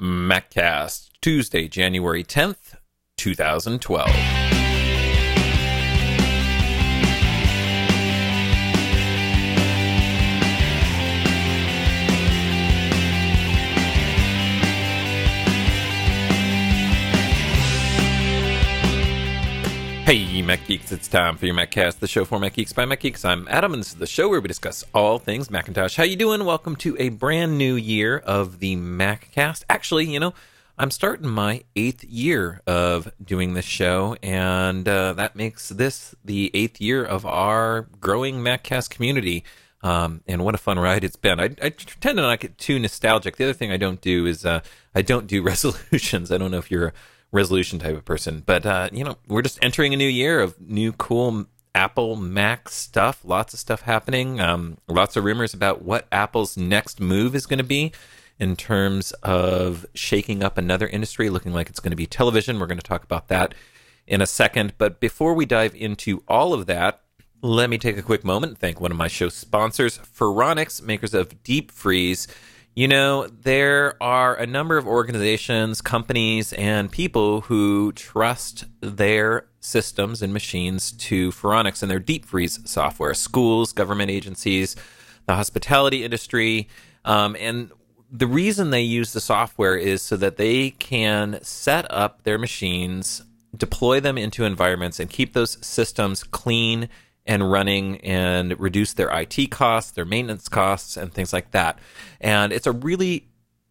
MacCast, Tuesday, January 10th, 2012. Hey, Mac Geeks, it's time for your MacCast, the show for Mac Geeks by Mac Geeks. I'm Adam, and this is the show where we discuss all things Macintosh. How you doing? Welcome to a brand new year of the MacCast. Actually, I'm starting my 8th year of doing this show, and that makes this the 8th year of our growing MacCast community. And what a fun ride it's been. I tend to not get too nostalgic. The other thing I don't do is I don't do resolutions. I don't know if you're a resolution type of person, but we're just entering a new year of new cool Apple Mac stuff. Lots of stuff happening. Lots of rumors about what Apple's next move is going to be in terms of shaking up another industry, looking like it's going to be television. We're going to talk about that in a second. But before we dive into all of that, let me take a quick moment and thank one of my show sponsors, Phoronix, makers of Deep Freeze. There are a number of organizations, companies, and people who trust their systems and machines to Phoronix and their deep freeze software. Schools, government agencies, the hospitality industry. And the reason they use the software is so that they can set up their machines, deploy them into environments, and keep those systems clean and running and reduce their IT costs, their maintenance costs, and things like that. And it's a really,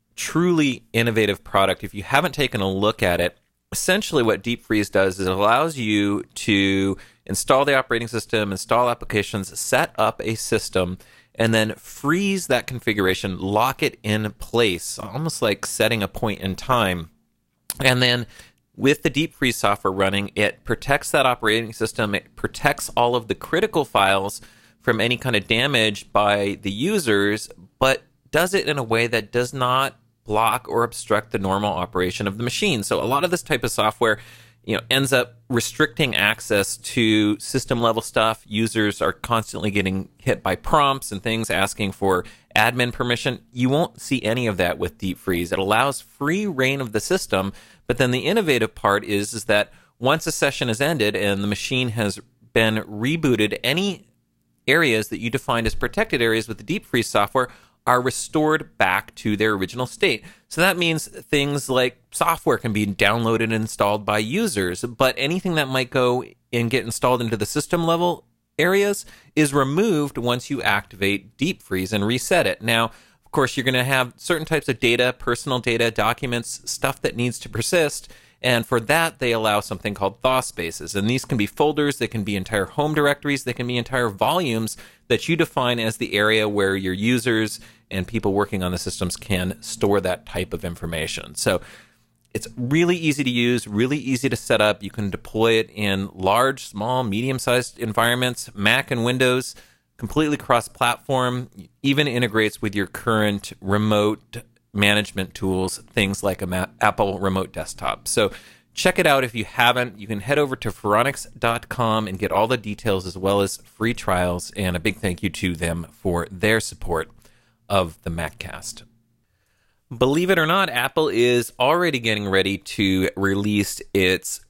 truly innovative product. If you haven't taken a look at it, essentially what Deep Freeze does is it allows you to install the operating system, install applications, set up a system, and then freeze that configuration, lock it in place, almost like setting a point in time. And then with the Deep Freeze software running, it protects that operating system. It protects all of the critical files from any kind of damage by the users, but does it in a way that does not block or obstruct the normal operation of the machine. So a lot of this type of software, ends up restricting access to system level stuff. Users are constantly getting hit by prompts and things asking for admin permission. You won't see any of that with Deep Freeze. It allows free reign of the system, but then the innovative part is that once a session is ended and the machine has been rebooted, any areas that you defined as protected areas with the Deep Freeze software are restored back to their original state. So that means things like software can be downloaded and installed by users, but anything that might go and get installed into the system level areas is removed once you activate Deep Freeze and reset it. Now, of course, you're going to have certain types of data, personal data, documents, stuff that needs to persist. And for that, they allow something called thaw spaces. And these can be folders, they can be entire home directories, they can be entire volumes that you define as the area where your users and people working on the systems can store that type of information. So it's really easy to use, really easy to set up. You can deploy it in large, small, medium-sized environments, Mac and Windows, completely cross-platform, even integrates with your current remote management tools, things like Apple Remote Desktop. So check it out if you haven't. You can head over to Phoronix.com and get all the details as well as free trials, and a big thank you to them for their support of the MacCast. Believe it or not, Apple is already getting ready to release its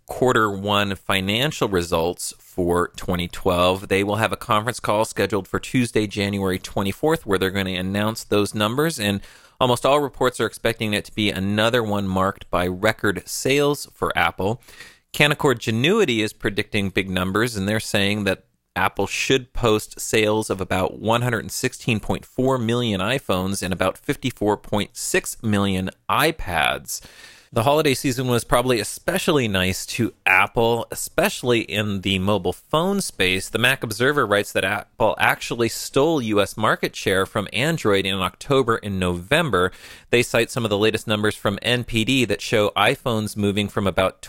Q1 financial results for 2012. They will have a conference call scheduled for Tuesday, January 24th, where they're going to announce those numbers, and almost all reports are expecting it to be another one marked by record sales for Apple. Canaccord Genuity is predicting big numbers, and they're saying that Apple should post sales of about 116.4 million iPhones and about 54.6 million iPads. The holiday season was probably especially nice to Apple, especially in the mobile phone space. The Mac Observer writes that Apple actually stole U.S. market share from Android in October and November. They cite some of the latest numbers from NPD that show iPhones moving from about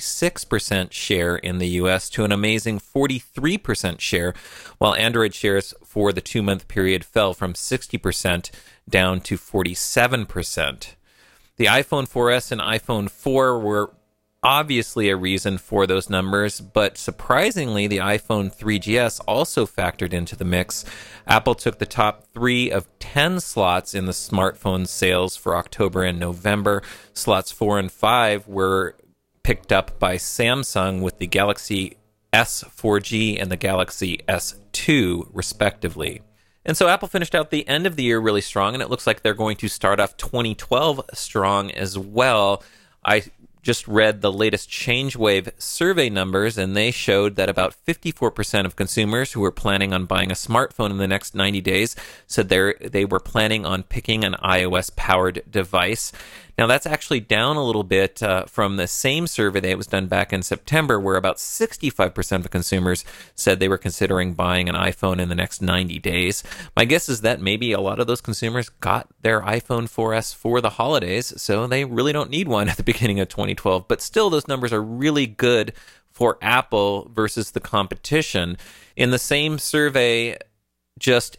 26% share in the U.S. to an amazing 43% share, while Android shares for the 2-month period fell from 60% down to 47%. The iPhone 4S and iPhone 4 were obviously a reason for those numbers, but surprisingly, the iPhone 3GS also factored into the mix. Apple took the top 3 of 10 slots in the smartphone sales for October and November. Slots 4 and 5 were picked up by Samsung with the Galaxy S4G and the Galaxy S2, respectively. And so Apple finished out the end of the year really strong, and it looks like they're going to start off 2012 strong as well. I just read the latest ChangeWave survey numbers, and they showed that about 54% of consumers who were planning on buying a smartphone in the next 90 days said they were planning on picking an iOS-powered device. Now, that's actually down a little bit from the same survey that was done back in September, where about 65% of the consumers said they were considering buying an iPhone in the next 90 days. My guess is that maybe a lot of those consumers got their iPhone 4S for the holidays, so they really don't need one at the beginning of 2012. But still, those numbers are really good for Apple versus the competition. In the same survey, just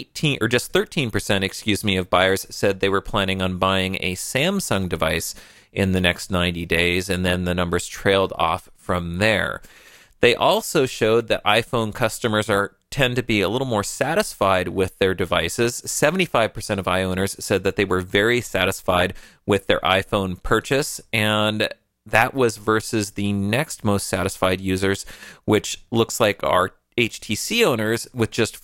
13%, of buyers said they were planning on buying a Samsung device in the next 90 days, and then the numbers trailed off from there. They also showed that iPhone customers tend to be a little more satisfied with their devices. 75% of iOwners said that they were very satisfied with their iPhone purchase, and that was versus the next most satisfied users, which looks like are HTC owners, with just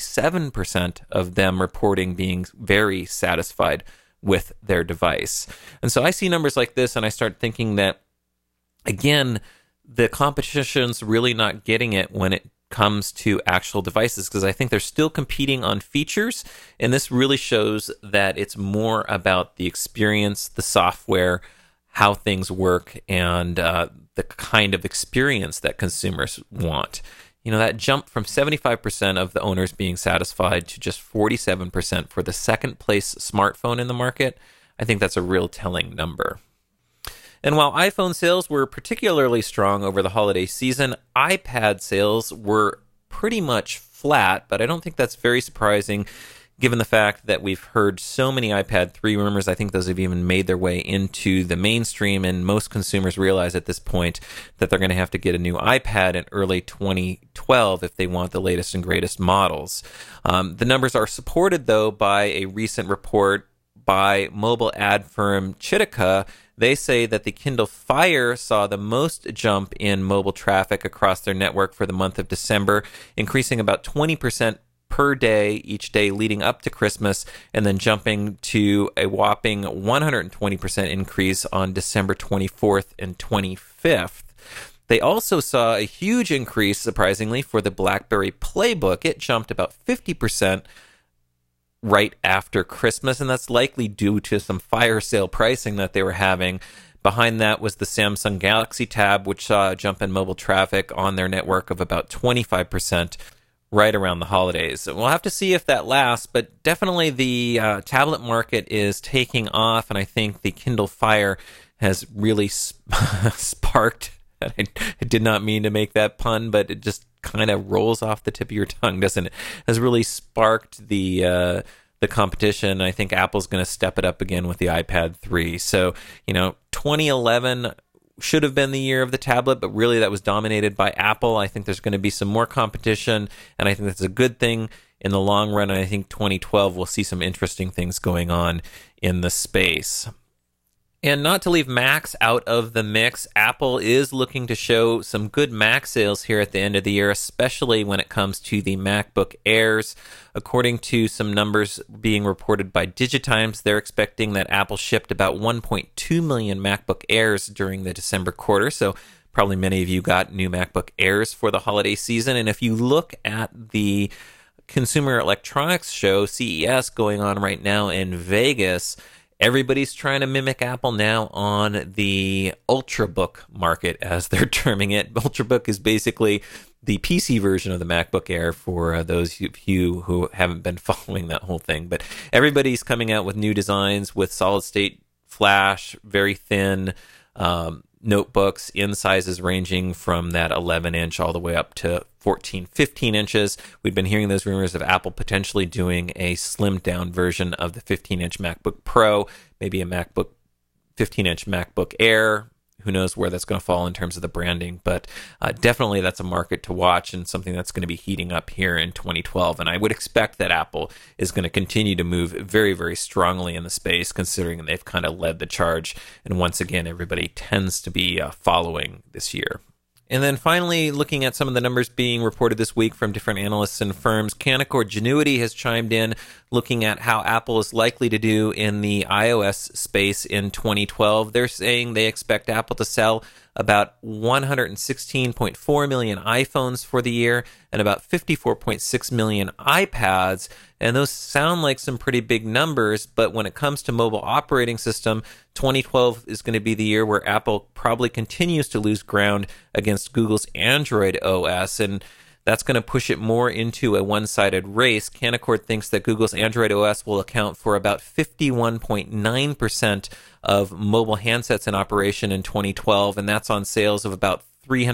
47% of them reporting being very satisfied with their device. And so I see numbers like this and I start thinking that, again, the competition's really not getting it when it comes to actual devices, because I think they're still competing on features, and this really shows that it's more about the experience, the software, how things work, and the kind of experience that consumers want. You know, that jump from 75% of the owners being satisfied to just 47% for the second place smartphone in the market, I think that's a real telling number. And while iPhone sales were particularly strong over the holiday season, iPad sales were pretty much flat, but I don't think that's very surprising given the fact that we've heard so many iPad 3 rumors. I think those have even made their way into the mainstream, and most consumers realize at this point that they're going to have to get a new iPad in early 2012 if they want the latest and greatest models. The numbers are supported, though, by a recent report by mobile ad firm Chitika. They say that the Kindle Fire saw the most jump in mobile traffic across their network for the month of December, increasing about 20% per day each day leading up to Christmas, and then jumping to a whopping 120% increase on December 24th and 25th. They also saw a huge increase, surprisingly, for the BlackBerry Playbook. It jumped about 50% right after Christmas, and that's likely due to some fire sale pricing that they were having. Behind that was the Samsung Galaxy Tab, which saw a jump in mobile traffic on their network of about 25%. Right around the holidays. We'll have to see if that lasts, but definitely the tablet market is taking off, and I think the Kindle Fire has really sparked. I did not mean to make that pun, but it just kind of rolls off the tip of your tongue, doesn't it? Has really sparked the competition. I think Apple's going to step it up again with the iPad 3. So, 2011 should have been the year of the tablet, but really that was dominated by Apple. I think there's going to be some more competition, and I think that's a good thing in the long run. And I think 2012 we'll see some interesting things going on in the space. And not to leave Macs out of the mix, Apple is looking to show some good Mac sales here at the end of the year, especially when it comes to the MacBook Airs. According to some numbers being reported by Digitimes, they're expecting that Apple shipped about 1.2 million MacBook Airs during the December quarter, so probably many of you got new MacBook Airs for the holiday season. And if you look at the Consumer Electronics Show, CES, going on right now in Vegas, everybody's trying to mimic Apple now on the Ultrabook market, as they're terming it. Ultrabook is basically the PC version of the MacBook Air for those of you who haven't been following that whole thing. But everybody's coming out with new designs with solid-state flash, very thin notebooks in sizes ranging from that 11-inch all the way up to 14, 15 inches. We've been hearing those rumors of Apple potentially doing a slimmed-down version of the 15-inch MacBook Pro, maybe a 15-inch MacBook Air. who knows where that's going to fall in terms of the branding, but definitely that's a market to watch and something that's going to be heating up here in 2012. And I would expect that Apple is going to continue to move very, very strongly in the space, considering they've kind of led the charge. And once again, everybody tends to be following this year. And then finally, looking at some of the numbers being reported this week from different analysts and firms, Canaccord Genuity has chimed in looking at how Apple is likely to do in the iOS space in 2012. They're saying they expect Apple to sell about 116.4 million iPhones for the year and about 54.6 million iPads. And those sound like some pretty big numbers, but when it comes to mobile operating system, 2012 is going to be the year where Apple probably continues to lose ground against Google's Android OS, and that's going to push it more into a one-sided race. Canaccord thinks that Google's Android OS will account for about 51.9% of mobile handsets in operation in 2012, and that's on sales of about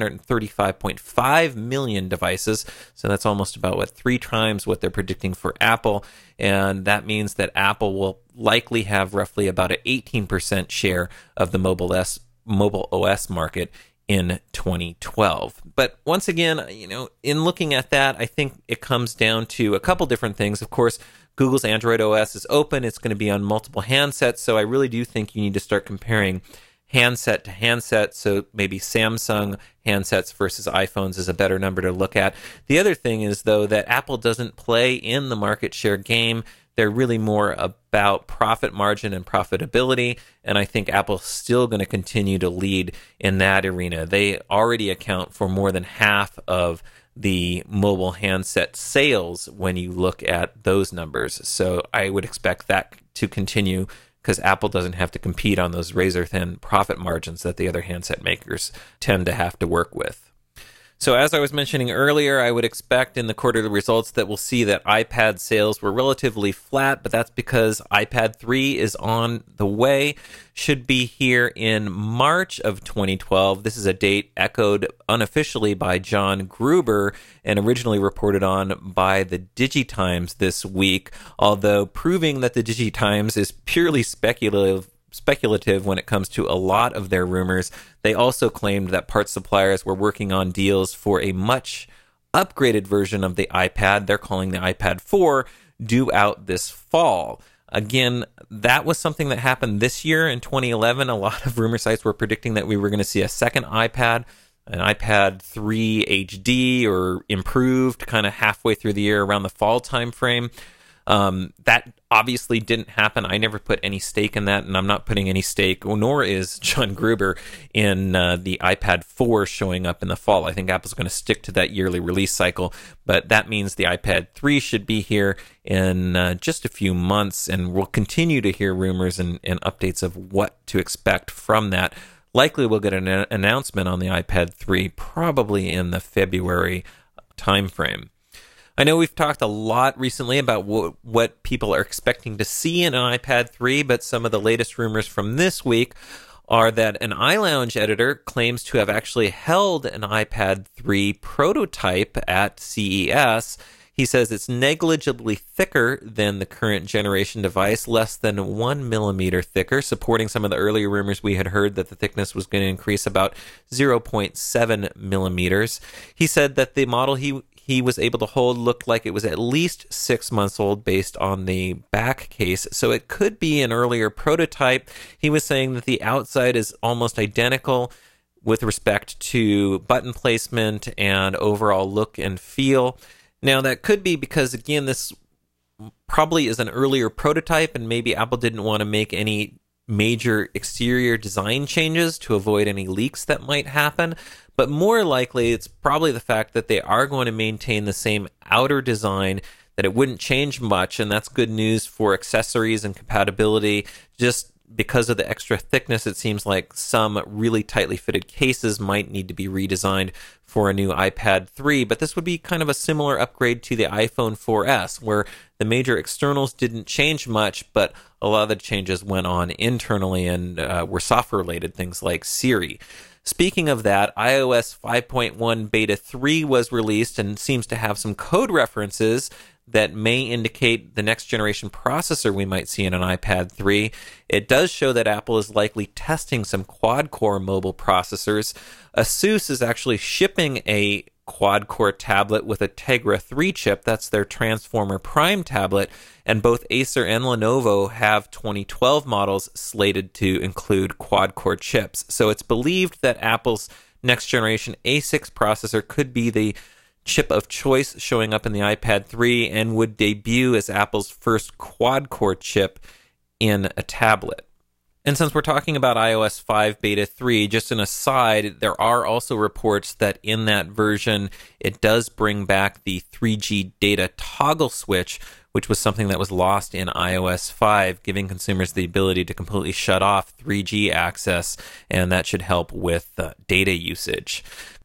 335.5 million devices. So that's almost about 3 times what they're predicting for Apple. And that means that Apple will likely have roughly about an 18% share of the mobile OS market in 2012. But once again, in looking at that, I think it comes down to a couple different things. Of course, Google's Android OS is open. It's going to be on multiple handsets. So I really do think you need to start comparing handset to handset. So maybe Samsung handsets versus iPhones is a better number to look at. The other thing is, though, that Apple doesn't play in the market share game. They're really more about profit margin and profitability, and I think Apple's still going to continue to lead in that arena. They already account for more than half of the mobile handset sales when you look at those numbers. So I would expect that to continue because Apple doesn't have to compete on those razor-thin profit margins that the other handset makers tend to have to work with. So as I was mentioning earlier, I would expect in the quarterly results that we'll see that iPad sales were relatively flat, but that's because iPad 3 is on the way, should be here in March of 2012. This is a date echoed unofficially by John Gruber and originally reported on by the DigiTimes this week, although proving that the DigiTimes is purely speculative when it comes to a lot of their rumors. They also claimed that parts suppliers were working on deals for a much upgraded version of the iPad. They're calling the iPad 4 due out this fall. Again, that was something that happened this year in 2011. A lot of rumor sites were predicting that we were going to see a second iPad, an iPad 3 HD or improved kind of halfway through the year around the fall time frame. That obviously didn't happen. I never put any stake in that, and I'm not putting any stake, nor is John Gruber, in the iPad 4 showing up in the fall. I think Apple's going to stick to that yearly release cycle, but that means the iPad 3 should be here in just a few months, and we'll continue to hear rumors and updates of what to expect from that. Likely we'll get an announcement on the iPad 3 probably in the February timeframe. I know we've talked a lot recently about what people are expecting to see in an iPad 3, but some of the latest rumors from this week are that an iLounge editor claims to have actually held an iPad 3 prototype at CES. He says it's negligibly thicker than the current generation device, less than 1 millimeter thicker, supporting some of the earlier rumors we had heard that the thickness was going to increase about 0.7 millimeters. He said that the model he was able to hold looked like it was at least 6 months old based on the back case, so it could be an earlier prototype. He was saying that the outside is almost identical with respect to button placement and overall look and feel. Now, that could be because, again, this probably is an earlier prototype, and maybe Apple didn't want to make any major exterior design changes to avoid any leaks that might happen. But more likely, it's probably the fact that they are going to maintain the same outer design, that it wouldn't change much, and that's good news for accessories and compatibility. Just because of the extra thickness, it seems like some really tightly fitted cases might need to be redesigned for a new iPad 3, but this would be kind of a similar upgrade to the iPhone 4S, where the major externals didn't change much, but a lot of the changes went on internally and were software-related, things like Siri. Speaking of that, iOS 5.1 Beta 3 was released and seems to have some code references that may indicate the next generation processor we might see in an iPad 3. It does show that Apple is likely testing some quad-core mobile processors. ASUS is actually shipping a quad-core tablet with a Tegra 3 chip. That's their Transformer Prime tablet. And both Acer and Lenovo have 2012 models slated to include quad-core chips. So it's believed that Apple's next generation A6 processor could be the chip of choice showing up in the iPad 3 and would debut as Apple's first quad-core chip in a tablet. And since we're talking about iOS 5 Beta 3, just an aside, there are also reports that in that version, it does bring back the 3G data toggle switch, which was something that was lost in iOS 5, giving consumers the ability to completely shut off 3G access, and that should help with data usage.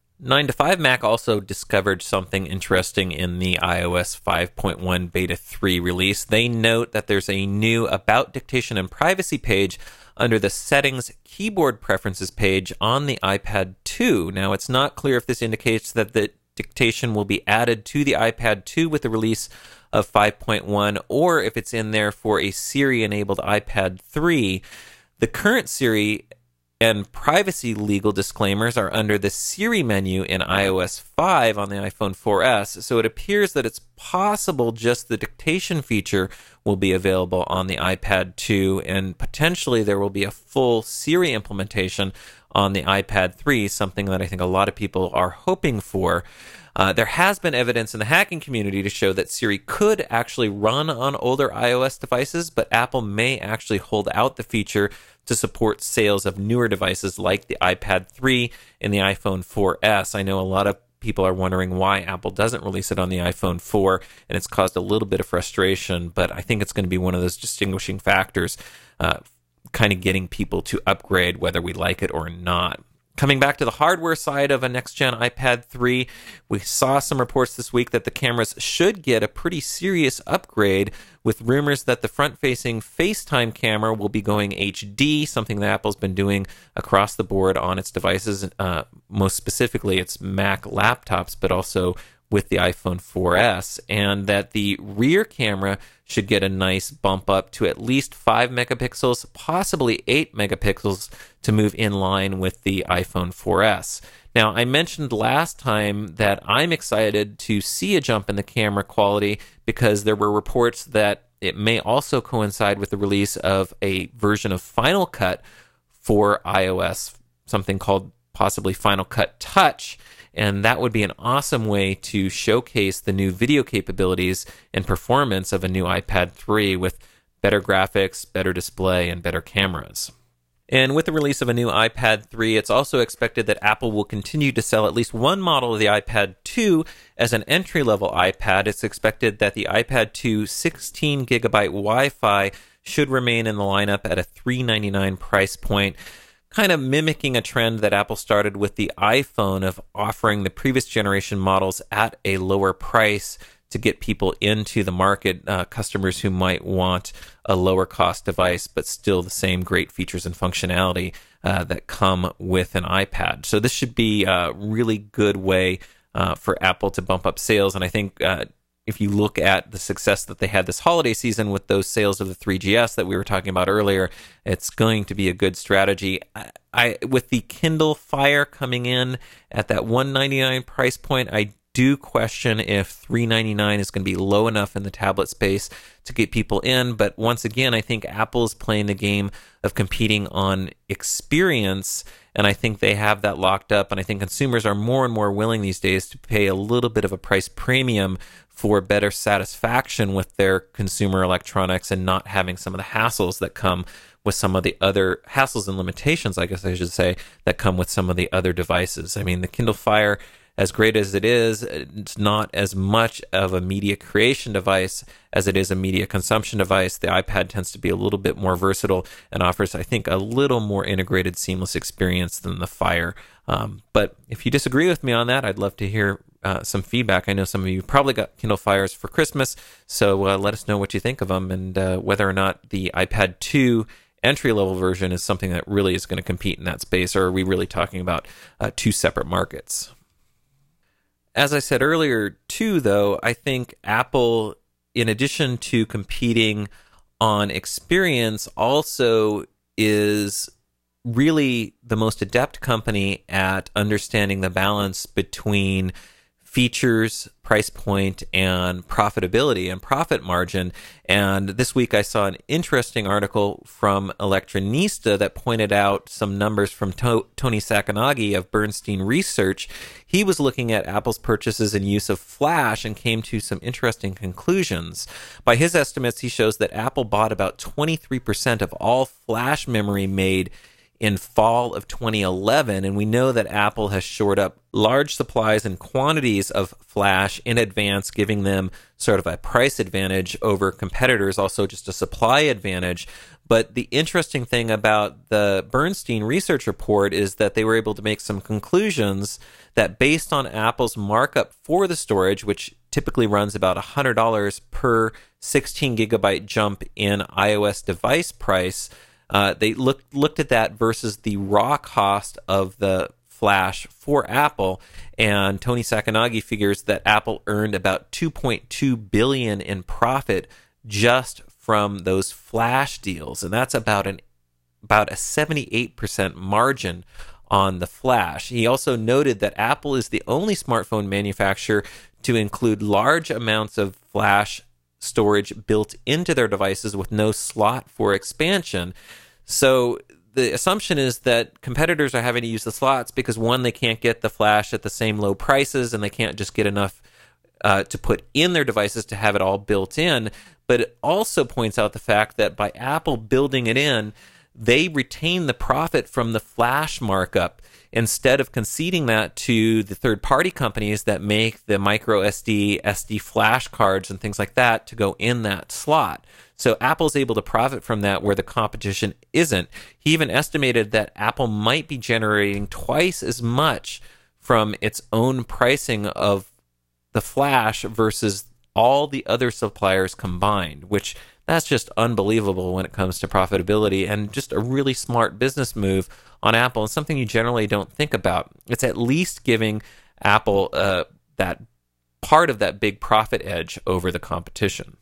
9to5Mac also discovered something interesting in the iOS 5.1 Beta 3 release. They note that there's a new About Dictation and Privacy page under the Settings Keyboard Preferences page on the iPad 2. Now, it's not clear if this indicates that the dictation will be added to the iPad 2 with the release of 5.1, or if it's in there for a Siri-enabled iPad 3. The current Siri and privacy legal disclaimers are under the Siri menu in iOS 5 on the iPhone 4S, so it appears that it's possible just the dictation feature will be available on the iPad 2, and potentially there will be a full Siri implementation on the iPad 3, something that I think a lot of people are hoping for. There has been evidence in the hacking community to show that Siri could actually run on older iOS devices, but Apple may actually hold out the feature to support sales of newer devices like the iPad 3 and the iPhone 4S. I know a lot of people are wondering why Apple doesn't release it on the iPhone 4, and it's caused a little bit of frustration, but I think it's going to be one of those distinguishing factors, kind of getting people to upgrade whether we like it or not. Coming back to the hardware side of a next-gen iPad 3, we saw some reports this week that the cameras should get a pretty serious upgrade, with rumors that the front-facing FaceTime camera will be going HD, something that Apple's been doing across the board on its devices, most specifically its Mac laptops, but also with the iPhone 4S, and that the rear camera should get a nice bump up to at least 5 megapixels, possibly 8 megapixels, to move in line with the iPhone 4S. Now, I mentioned last time that I'm excited to see a jump in the camera quality because there were reports that it may also coincide with the release of a version of Final Cut for iOS, something called possibly Final Cut Touch, and that would be an awesome way to showcase the new video capabilities and performance of a new iPad 3 with better graphics, better display, and better cameras. And with the release of a new iPad 3, it's also expected that Apple will continue to sell at least one model of the iPad 2 as an entry-level iPad. It's expected that the iPad 2 16GB Wi-Fi should remain in the lineup at a $399 price point, kind of mimicking a trend that Apple started with the iPhone of offering the previous generation models at a lower price to get people into the market, customers who might want a lower cost device, but still the same great features and functionality that come with an iPad. So this should be a really good way for Apple to bump up sales. And I think if you look at the success that they had this holiday season with those sales of the 3GS that we were talking about earlier, it's going to be a good strategy. With the Kindle Fire coming in at that $199 price point, I do question if $399 is going to be low enough in the tablet space to get people in. But once again, I think Apple's playing the game of competing on experience, and I think they have that locked up. And I think consumers are more and more willing these days to pay a little bit of a price premium for better satisfaction with their consumer electronics and not having some of the hassles that come with some of the other hassles and limitations, I guess I should say, that come with some of the other devices. I mean, the Kindle Fire, as great as it is, it's not as much of a media creation device as it is a media consumption device. The iPad tends to be a little bit more versatile and offers, I think, a little more integrated, seamless experience than the Fire. But if you disagree with me on that, I'd love to hear some feedback. I know some of you probably got Kindle Fires for Christmas, so let us know what you think of them and whether or not the iPad 2 entry-level version is something that really is going to compete in that space, or are we really talking about two separate markets? As I said earlier, too, though, I think Apple in addition to competing on experience, also is really the most adept company at understanding the balance between features, price point, and profitability and profit margin. And this week I saw an interesting article from Electronista that pointed out some numbers from Tony Sacconaghi of Bernstein Research. He was looking at Apple's purchases and use of Flash and came to some interesting conclusions. By his estimates, he shows that Apple bought about 23% of all Flash memory made in fall of 2011, and we know that Apple has shored up large supplies and quantities of Flash in advance, giving them sort of a price advantage over competitors, also just a supply advantage. But the interesting thing about the Bernstein research report is that they were able to make some conclusions that based on Apple's markup for the storage, which typically runs about $100 per 16 gigabyte jump in iOS device price, they looked at that versus the raw cost of the Flash for Apple, and Tony Sacconaghi figures that Apple earned about $2.2 billion in profit just from those Flash deals, and that's about a 78% margin on the Flash. He also noted that Apple is the only smartphone manufacturer to include large amounts of Flash storage built into their devices with no slot for expansion. So the assumption is that competitors are having to use the slots because, one, they can't get the Flash at the same low prices, and they can't just get enough to put in their devices to have it all built in. But it also points out the fact that by Apple building it in, they retain the profit from the Flash markup instead of conceding that to the third-party companies that make the micro SD flash cards and things like that to go in that slot. So Apple's able to profit from that where the competition isn't. He even estimated that Apple might be generating twice as much from its own pricing of the Flash versus all the other suppliers combined, which that's just unbelievable when it comes to profitability and just a really smart business move on Apple and something you generally don't think about. It's at least giving Apple that part of that big profit edge over the competition.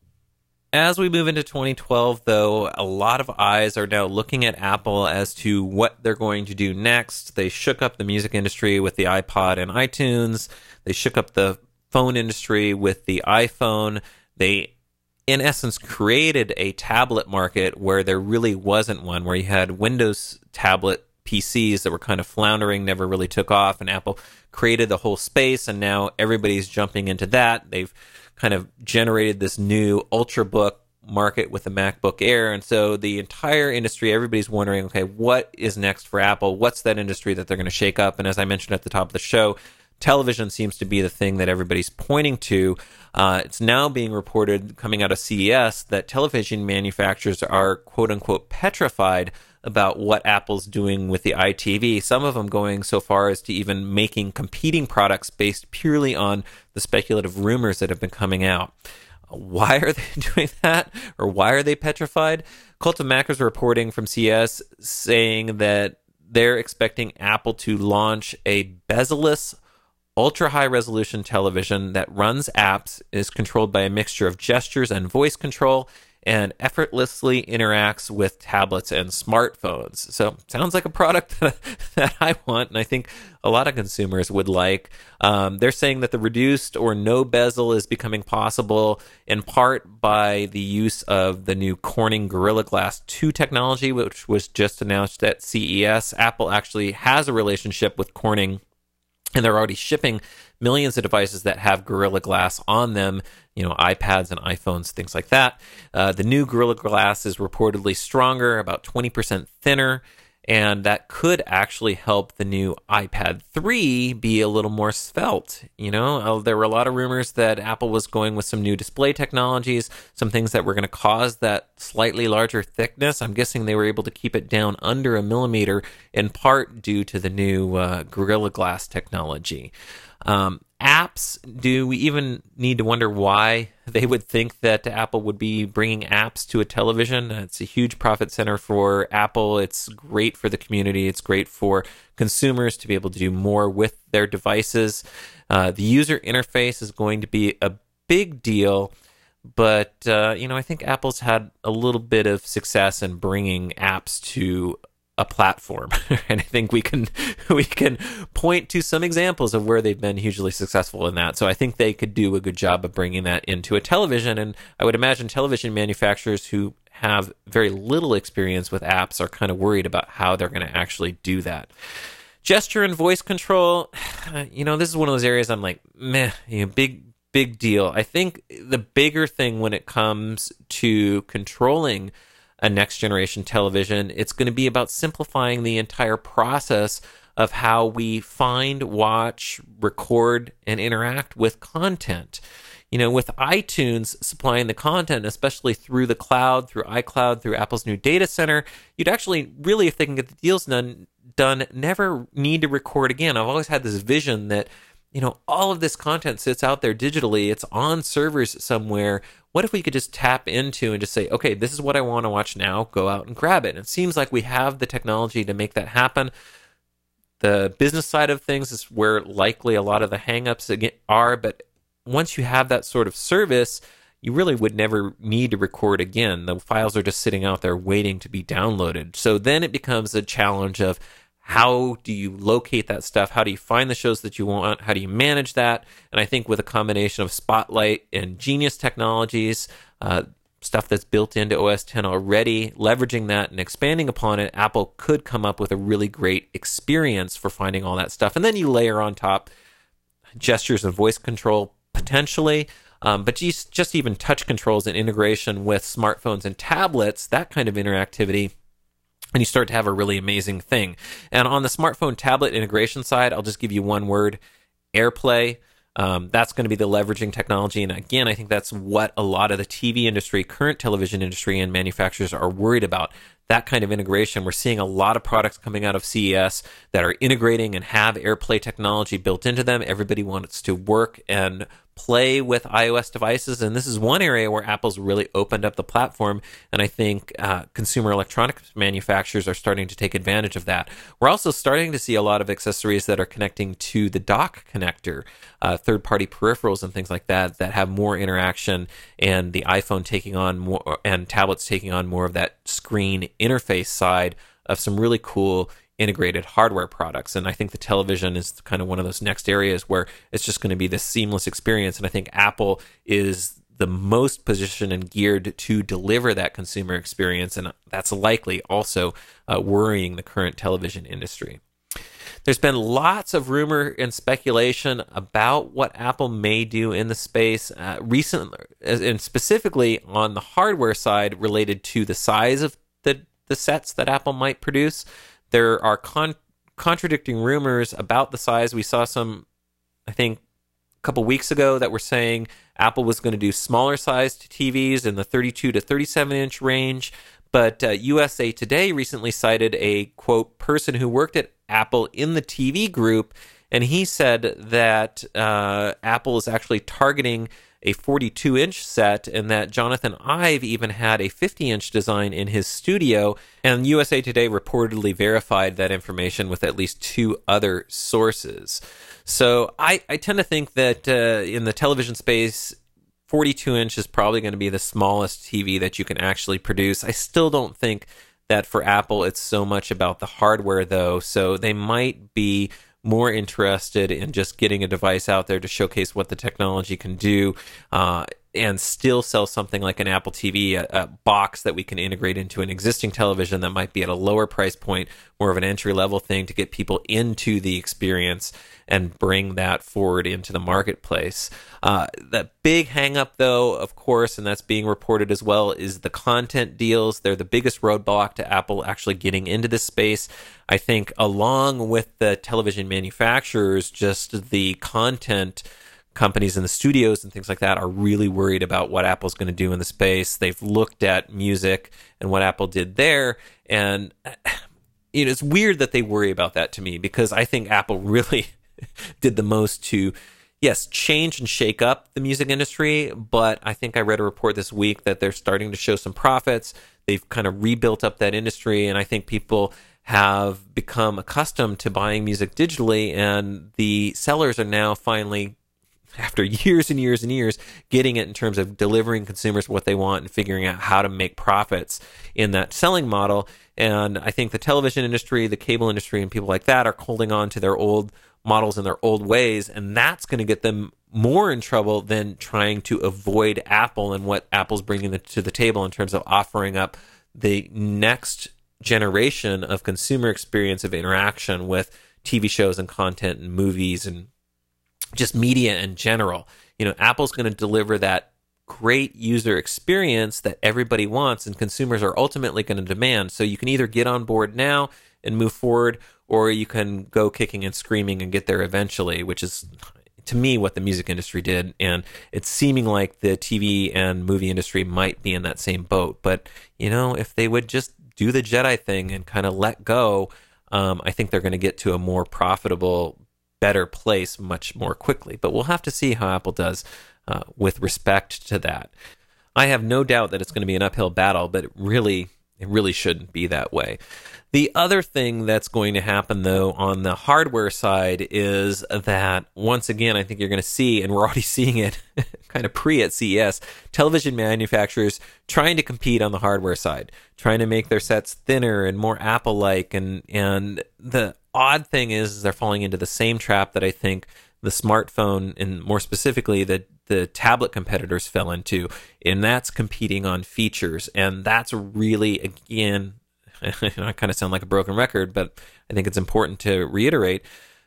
As we move into 2012, though, a lot of eyes are now looking at Apple as to what they're going to do next. They shook up the music industry with the iPod and iTunes. They shook up the phone industry with the iPhone. They, in essence, created a tablet market where there really wasn't one, where you had Windows tablet PCs that were kind of floundering, never really took off, and Apple created the whole space, and now everybody's jumping into that. They've kind of generated this new Ultrabook market with the MacBook Air, and so the entire industry, everybody's wondering, okay, what is next for Apple? What's that industry that they're going to shake up? And as I mentioned at the top of the show, television seems to be the thing that everybody's pointing to. It's now being reported coming out of CES that television manufacturers are quote-unquote petrified about what Apple's doing with the iTV, some of them going so far as to even making competing products based purely on the speculative rumors that have been coming out. Why are they doing that? Or why are they petrified? Cult of Mac is reporting from CES saying that they're expecting Apple to launch a bezel-less ultra-high resolution television that runs apps, is controlled by a mixture of gestures and voice control, and effortlessly interacts with tablets and smartphones. So sounds like a product that I want, and I think a lot of consumers would like. They're saying that the reduced or no bezel is becoming possible in part by the use of the new Corning Gorilla Glass 2 technology, which was just announced at CES. Apple actually has a relationship with Corning, and they're already shipping millions of devices that have Gorilla Glass on them, iPads and iPhones, things like that. The new Gorilla Glass is reportedly stronger, about 20% thinner, and that could actually help the new iPad 3 be a little more svelte. There were a lot of rumors that Apple was going with some new display technologies, some things that were going to cause that slightly larger thickness. I'm guessing they were able to keep it down under a millimeter, in part due to the new Gorilla Glass technology. Apps, do we even need to wonder why they would think that Apple would be bringing apps to a television? It's a huge profit center for Apple. It's great for the community. It's great for consumers to be able to do more with their devices. The user interface is going to be a big deal, But, I think Apple's had a little bit of success in bringing apps to a platform. And I think we can point to some examples of where they've been hugely successful in that. So I think they could do a good job of bringing that into a television. And I would imagine television manufacturers who have very little experience with apps are kind of worried about how they're going to actually do that. Gesture and voice control, this is one of those areas I'm like, meh, big deal. I think the bigger thing when it comes to controlling a next generation television, it's going to be about simplifying the entire process of how we find, watch, record, and interact with content. With iTunes supplying the content, especially through the cloud, through iCloud, through Apple's new data center, you'd actually really, if they can get the deals done, never need to record again. I've always had this vision that, all of this content sits out there digitally. It's on servers somewhere. What if we could just tap into and just say, okay, this is what I want to watch now. Go out and grab it. And it seems like we have the technology to make that happen. The business side of things is where likely a lot of the hangups are, but once you have that sort of service, you really would never need to record again. The files are just sitting out there waiting to be downloaded. So then it becomes a challenge of how do you locate that stuff? How do you find the shows that you want? How do you manage that? And I think with a combination of Spotlight and Genius technologies, stuff that's built into OS X already, leveraging that and expanding upon it, Apple could come up with a really great experience for finding all that stuff. And then you layer on top gestures and voice control potentially, but just even touch controls and integration with smartphones and tablets, that kind of interactivity, and you start to have a really amazing thing. And on the smartphone tablet integration side, I'll just give you one word: AirPlay. That's going to be the leveraging technology. And again, I think that's what a lot of the TV industry, current television industry, and manufacturers are worried about. That kind of integration. We're seeing a lot of products coming out of CES that are integrating and have AirPlay technology built into them. Everybody wants to work and play with iOS devices, and this is one area where Apple's really opened up the platform, and I think consumer electronics manufacturers are starting to take advantage of that. We're also starting to see a lot of accessories that are connecting to the dock connector, third-party peripherals and things like that have more interaction, and the iPhone taking on more, and tablets taking on more of that screen interface side of some really cool integrated hardware products. And I think the television is kind of one of those next areas where it's just going to be this seamless experience. And I think Apple is the most positioned and geared to deliver that consumer experience. And that's likely also worrying the current television industry. There's been lots of rumor and speculation about what Apple may do in the space recently, and specifically on the hardware side related to the size of the sets that Apple might produce. There are contradicting rumors about the size. We saw some, I think, a couple weeks ago that were saying Apple was going to do smaller sized TVs in the 32 to 37 inch range. But USA Today recently cited a, quote, person who worked at Apple in the TV group, and he said that Apple is actually targeting a 42-inch set, and that Jonathan Ive even had a 50-inch design in his studio, and USA Today reportedly verified that information with at least two other sources. So I tend to think that in the television space, 42-inch is probably going to be the smallest TV that you can actually produce. I still don't think that for Apple it's so much about the hardware, though, so they might be more interested in just getting a device out there to showcase what the technology can do, and still sell something like an Apple TV, a box that we can integrate into an existing television that might be at a lower price point, more of an entry-level thing to get people into the experience and bring that forward into the marketplace. The big hang-up, though, of course, and that's being reported as well, is the content deals. They're the biggest roadblock to Apple actually getting into this space. I think along with the television manufacturers, just the content companies in the studios and things like that are really worried about what Apple's going to do in the space. They've looked at music and what Apple did there, and it's weird that they worry about that to me, because I think Apple really did the most to, yes, change and shake up the music industry, but I think I read a report this week that they're starting to show some profits. They've kind of rebuilt up that industry, and I think people have become accustomed to buying music digitally, and the sellers are now finally after years and years and years, getting it in terms of delivering consumers what they want and figuring out how to make profits in that selling model. And I think the television industry, the cable industry, and people like that are holding on to their old models and their old ways, and that's going to get them more in trouble than trying to avoid Apple and what Apple's bringing to the table in terms of offering up the next generation of consumer experience of interaction with TV shows and content and movies and just media in general. Apple's going to deliver that great user experience that everybody wants and consumers are ultimately going to demand. So you can either get on board now and move forward, or you can go kicking and screaming and get there eventually, which is, to me, what the music industry did. And it's seeming like the TV and movie industry might be in that same boat. But, if they would just do the Jedi thing and kind of let go, I think they're going to get to a more profitable, better place much more quickly. But we'll have to see how Apple does with respect to that. I have no doubt that it's going to be an uphill battle, but it really shouldn't be that way. The other thing that's going to happen, though, on the hardware side is that, once again, I think you're going to see, and we're already seeing it kind of at CES, television manufacturers trying to compete on the hardware side, trying to make their sets thinner and more Apple-like. And the odd thing is they're falling into the same trap that I think the smartphone, and more specifically the tablet competitors, fell into, and that's competing on features. And that's really, again, I kind of sound like a broken record, but I think it's important to reiterate,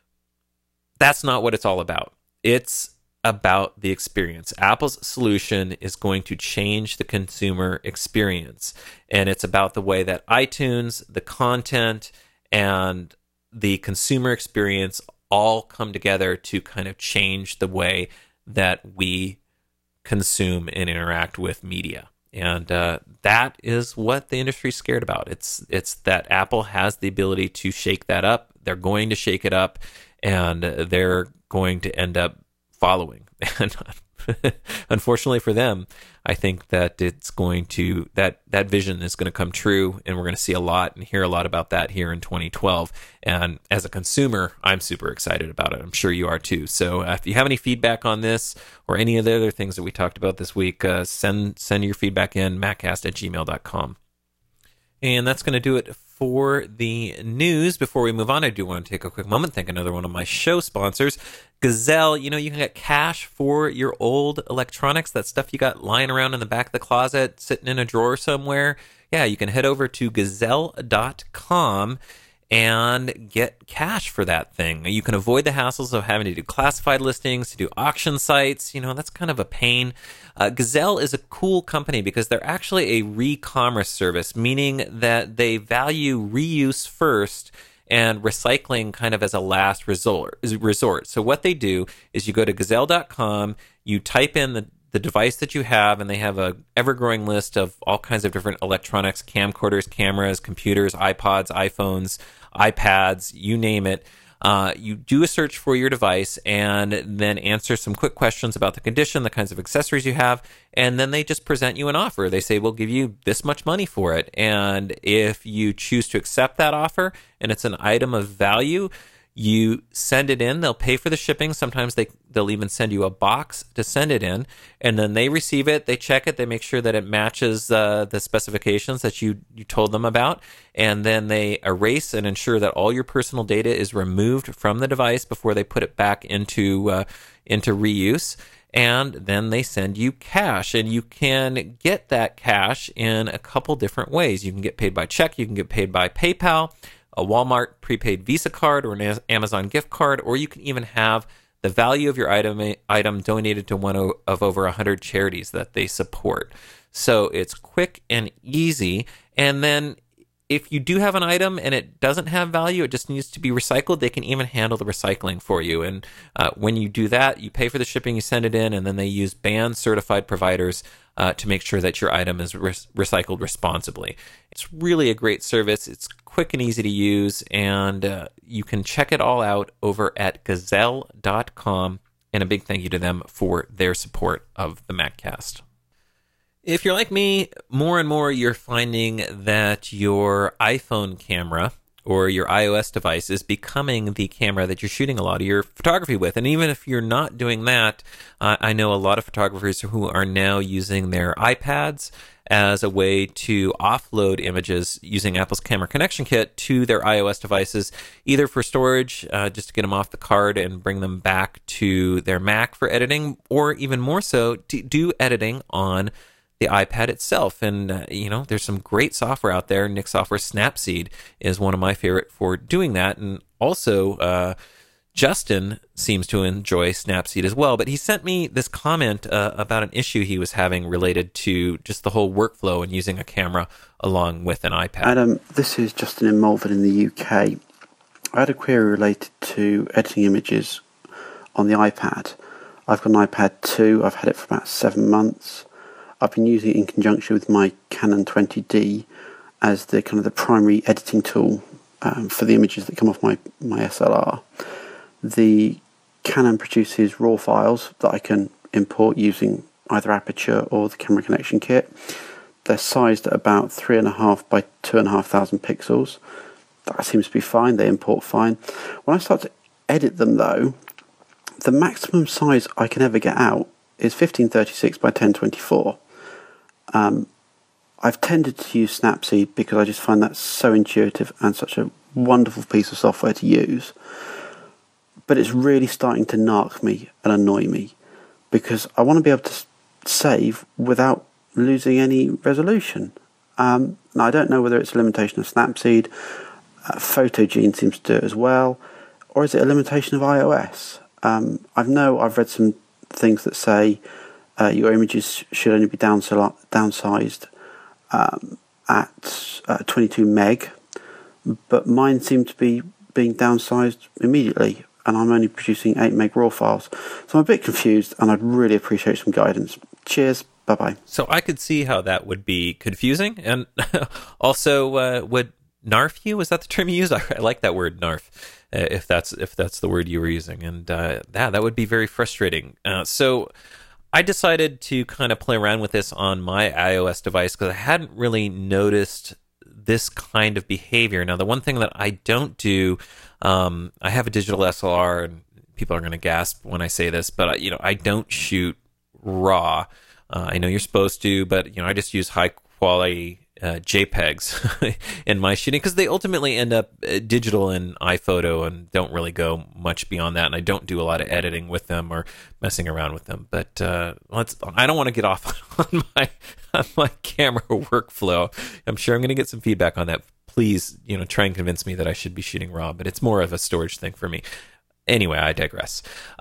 that's not what it's all about. It's about the experience. Apple's solution is going to change the consumer experience, and it's about the way that iTunes, the content, and the consumer experience all come together to kind of change the way that we consume and interact with media. And that is what the industry's scared about. It's that Apple has the ability to shake that up. They're going to shake it up, and they're going to end up following. And unfortunately for them, I think that it's going to that vision is going to come true, and we're going to see a lot and hear a lot about that here in 2012. And as a consumer, I'm super excited about it. I'm sure you are too. So if you have any feedback on this or any of the other things that we talked about this week, send your feedback in, maccast@gmail.com. And that's going to do it for the news. Before we move on, I do want to take a quick moment, thank another one of my show sponsors, Gazelle. You can get cash for your old electronics, that stuff you got lying around in the back of the closet, sitting in a drawer somewhere. Yeah, you can head over to Gazelle.com and get cash for that thing. You can avoid the hassles of having to do classified listings, to do auction sites. That's kind of a pain. Gazelle is a cool company because they're actually a re-commerce service, meaning that they value reuse first and recycling kind of as a last resort. So what they do is you go to Gazelle.com, you type in the device that you have, and they have a ever-growing list of all kinds of different electronics, camcorders, cameras, computers, iPods, iPhones, iPads, you name it. You do a search for your device and then answer some quick questions about the condition, the kinds of accessories you have, and then they just present you an offer. They say, we'll give you this much money for it. And if you choose to accept that offer and it's an item of value, you send it in. They'll pay for the shipping. Sometimes they'll even send you a box to send it in, and then they receive it. They check it. They make sure that it matches the specifications that you told them about, and then they erase and ensure that all your personal data is removed from the device before they put it back into reuse. And then they send you cash, and you can get that cash in a couple different ways. You can get paid by check. You can get paid by PayPal, a Walmart prepaid Visa card, or an Amazon gift card, or you can even have the value of your item donated to one of over 100 charities that they support. So it's quick and easy. And then if you do have an item and it doesn't have value, it just needs to be recycled, they can even handle the recycling for you. And when you do that, you pay for the shipping, you send it in, and then they use banned-certified providers to make sure that your item is recycled responsibly. It's really a great service. It's quick and easy to use, and you can check it all out over at Gazelle.com, and a big thank you to them for their support of the MacCast. If you're like me, more and more you're finding that your iPhone camera or your iOS device is becoming the camera that you're shooting a lot of your photography with. And even if you're not doing that, I know a lot of photographers who are now using their iPads as a way to offload images using Apple's Camera Connection Kit to their iOS devices, either for storage, just to get them off the card and bring them back to their Mac for editing, or even more so, to do editing on the iPad itself. And, there's some great software out there. Nick Software Snapseed is one of my favorite for doing that. And also, Justin seems to enjoy Snapseed as well, but he sent me this comment about an issue he was having related to just the whole workflow and using a camera along with an iPad. Adam, this is Justin in Malvern in the UK. I had a query related to editing images on the iPad. I've got an iPad 2. I've had it for about 7 months. I've been using it in conjunction with my Canon 20D as the kind of the primary editing tool for the images that come off my SLR. The Canon produces RAW files that I can import using either Aperture or the Camera Connection Kit. They're sized at about 3.5 by 2,500 pixels. That seems to be fine. They import fine. When I start to edit them, though, the maximum size I can ever get out is 1536 by 1024. I've tended to use Snapseed because I just find that so intuitive and such a wonderful piece of software to use. But it's really starting to narc me and annoy me because I want to be able to save without losing any resolution. Now, I don't know whether it's a limitation of Snapseed, Photogene seems to do it as well, or is it a limitation of iOS? I've read some things that say your images should only be downsized at 22 meg, but mine seem to be being downsized immediately, and I'm only producing 8 meg raw files. So I'm a bit confused, and I'd really appreciate some guidance. Cheers, bye-bye. So I could see how that would be confusing, and also would narf you? Is that the term you use? I like that word, narf, if that's the word you were using, and that would be very frustrating. So I decided to kind of play around with this on my iOS device because I hadn't really noticed this kind of behavior. Now, the one thing that I don't do, I have a digital SLR, and people are going to gasp when I say this, but I don't shoot RAW. I know you're supposed to, but I just use high quality JPEGs in my shooting because they ultimately end up digital in iPhoto and don't really go much beyond that. And I don't do a lot of editing with them or messing around with them. But I don't want to get off on my camera workflow. I'm sure I'm going to get some feedback on that. Please, try and convince me that I should be shooting RAW, but it's more of a storage thing for me. Anyway, I digress.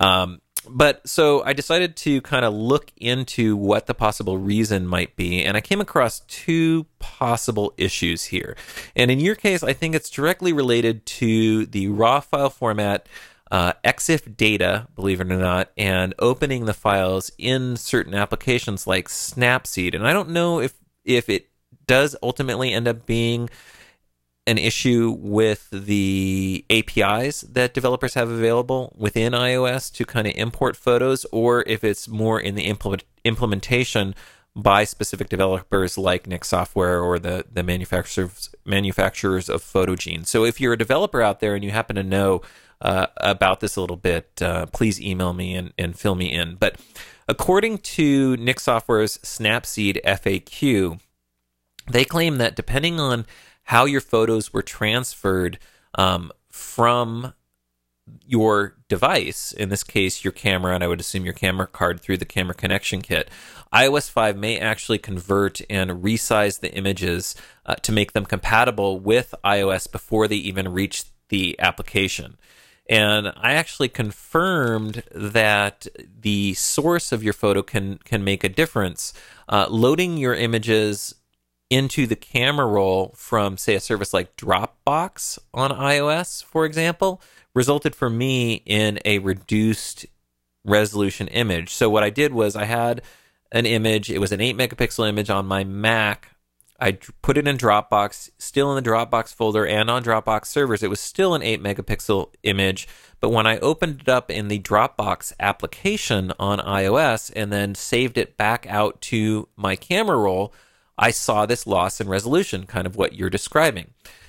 But so I decided to kind of look into what the possible reason might be, and I came across two possible issues here. And in your case, I think it's directly related to the RAW file format, EXIF data, believe it or not, and opening the files in certain applications like Snapseed. And I don't know if it does ultimately end up being an issue with the APIs that developers have available within iOS to kind of import photos, or if it's more in the implementation by specific developers like Nick Software or the manufacturers of Photogene. So if you're a developer out there and you happen to know about this a little bit, please email me and fill me in. But according to Nick Software's Snapseed FAQ, they claim that depending on how your photos were transferred from your device, in this case your camera, and I would assume your camera card through the Camera Connection Kit, iOS 5 may actually convert and resize the images to make them compatible with iOS before they even reach the application. And I actually confirmed that the source of your photo can make a difference. Loading your images into the camera roll from, say, a service like Dropbox on iOS, for example, resulted for me in a reduced resolution image. So what I did was I had an image, it was an 8 megapixel image on my Mac. I put it in Dropbox, still in the Dropbox folder and on Dropbox servers. It was still an 8 megapixel image, but when I opened it up in the Dropbox application on iOS and then saved it back out to my camera roll, I saw this loss in resolution, kind of what you're describing.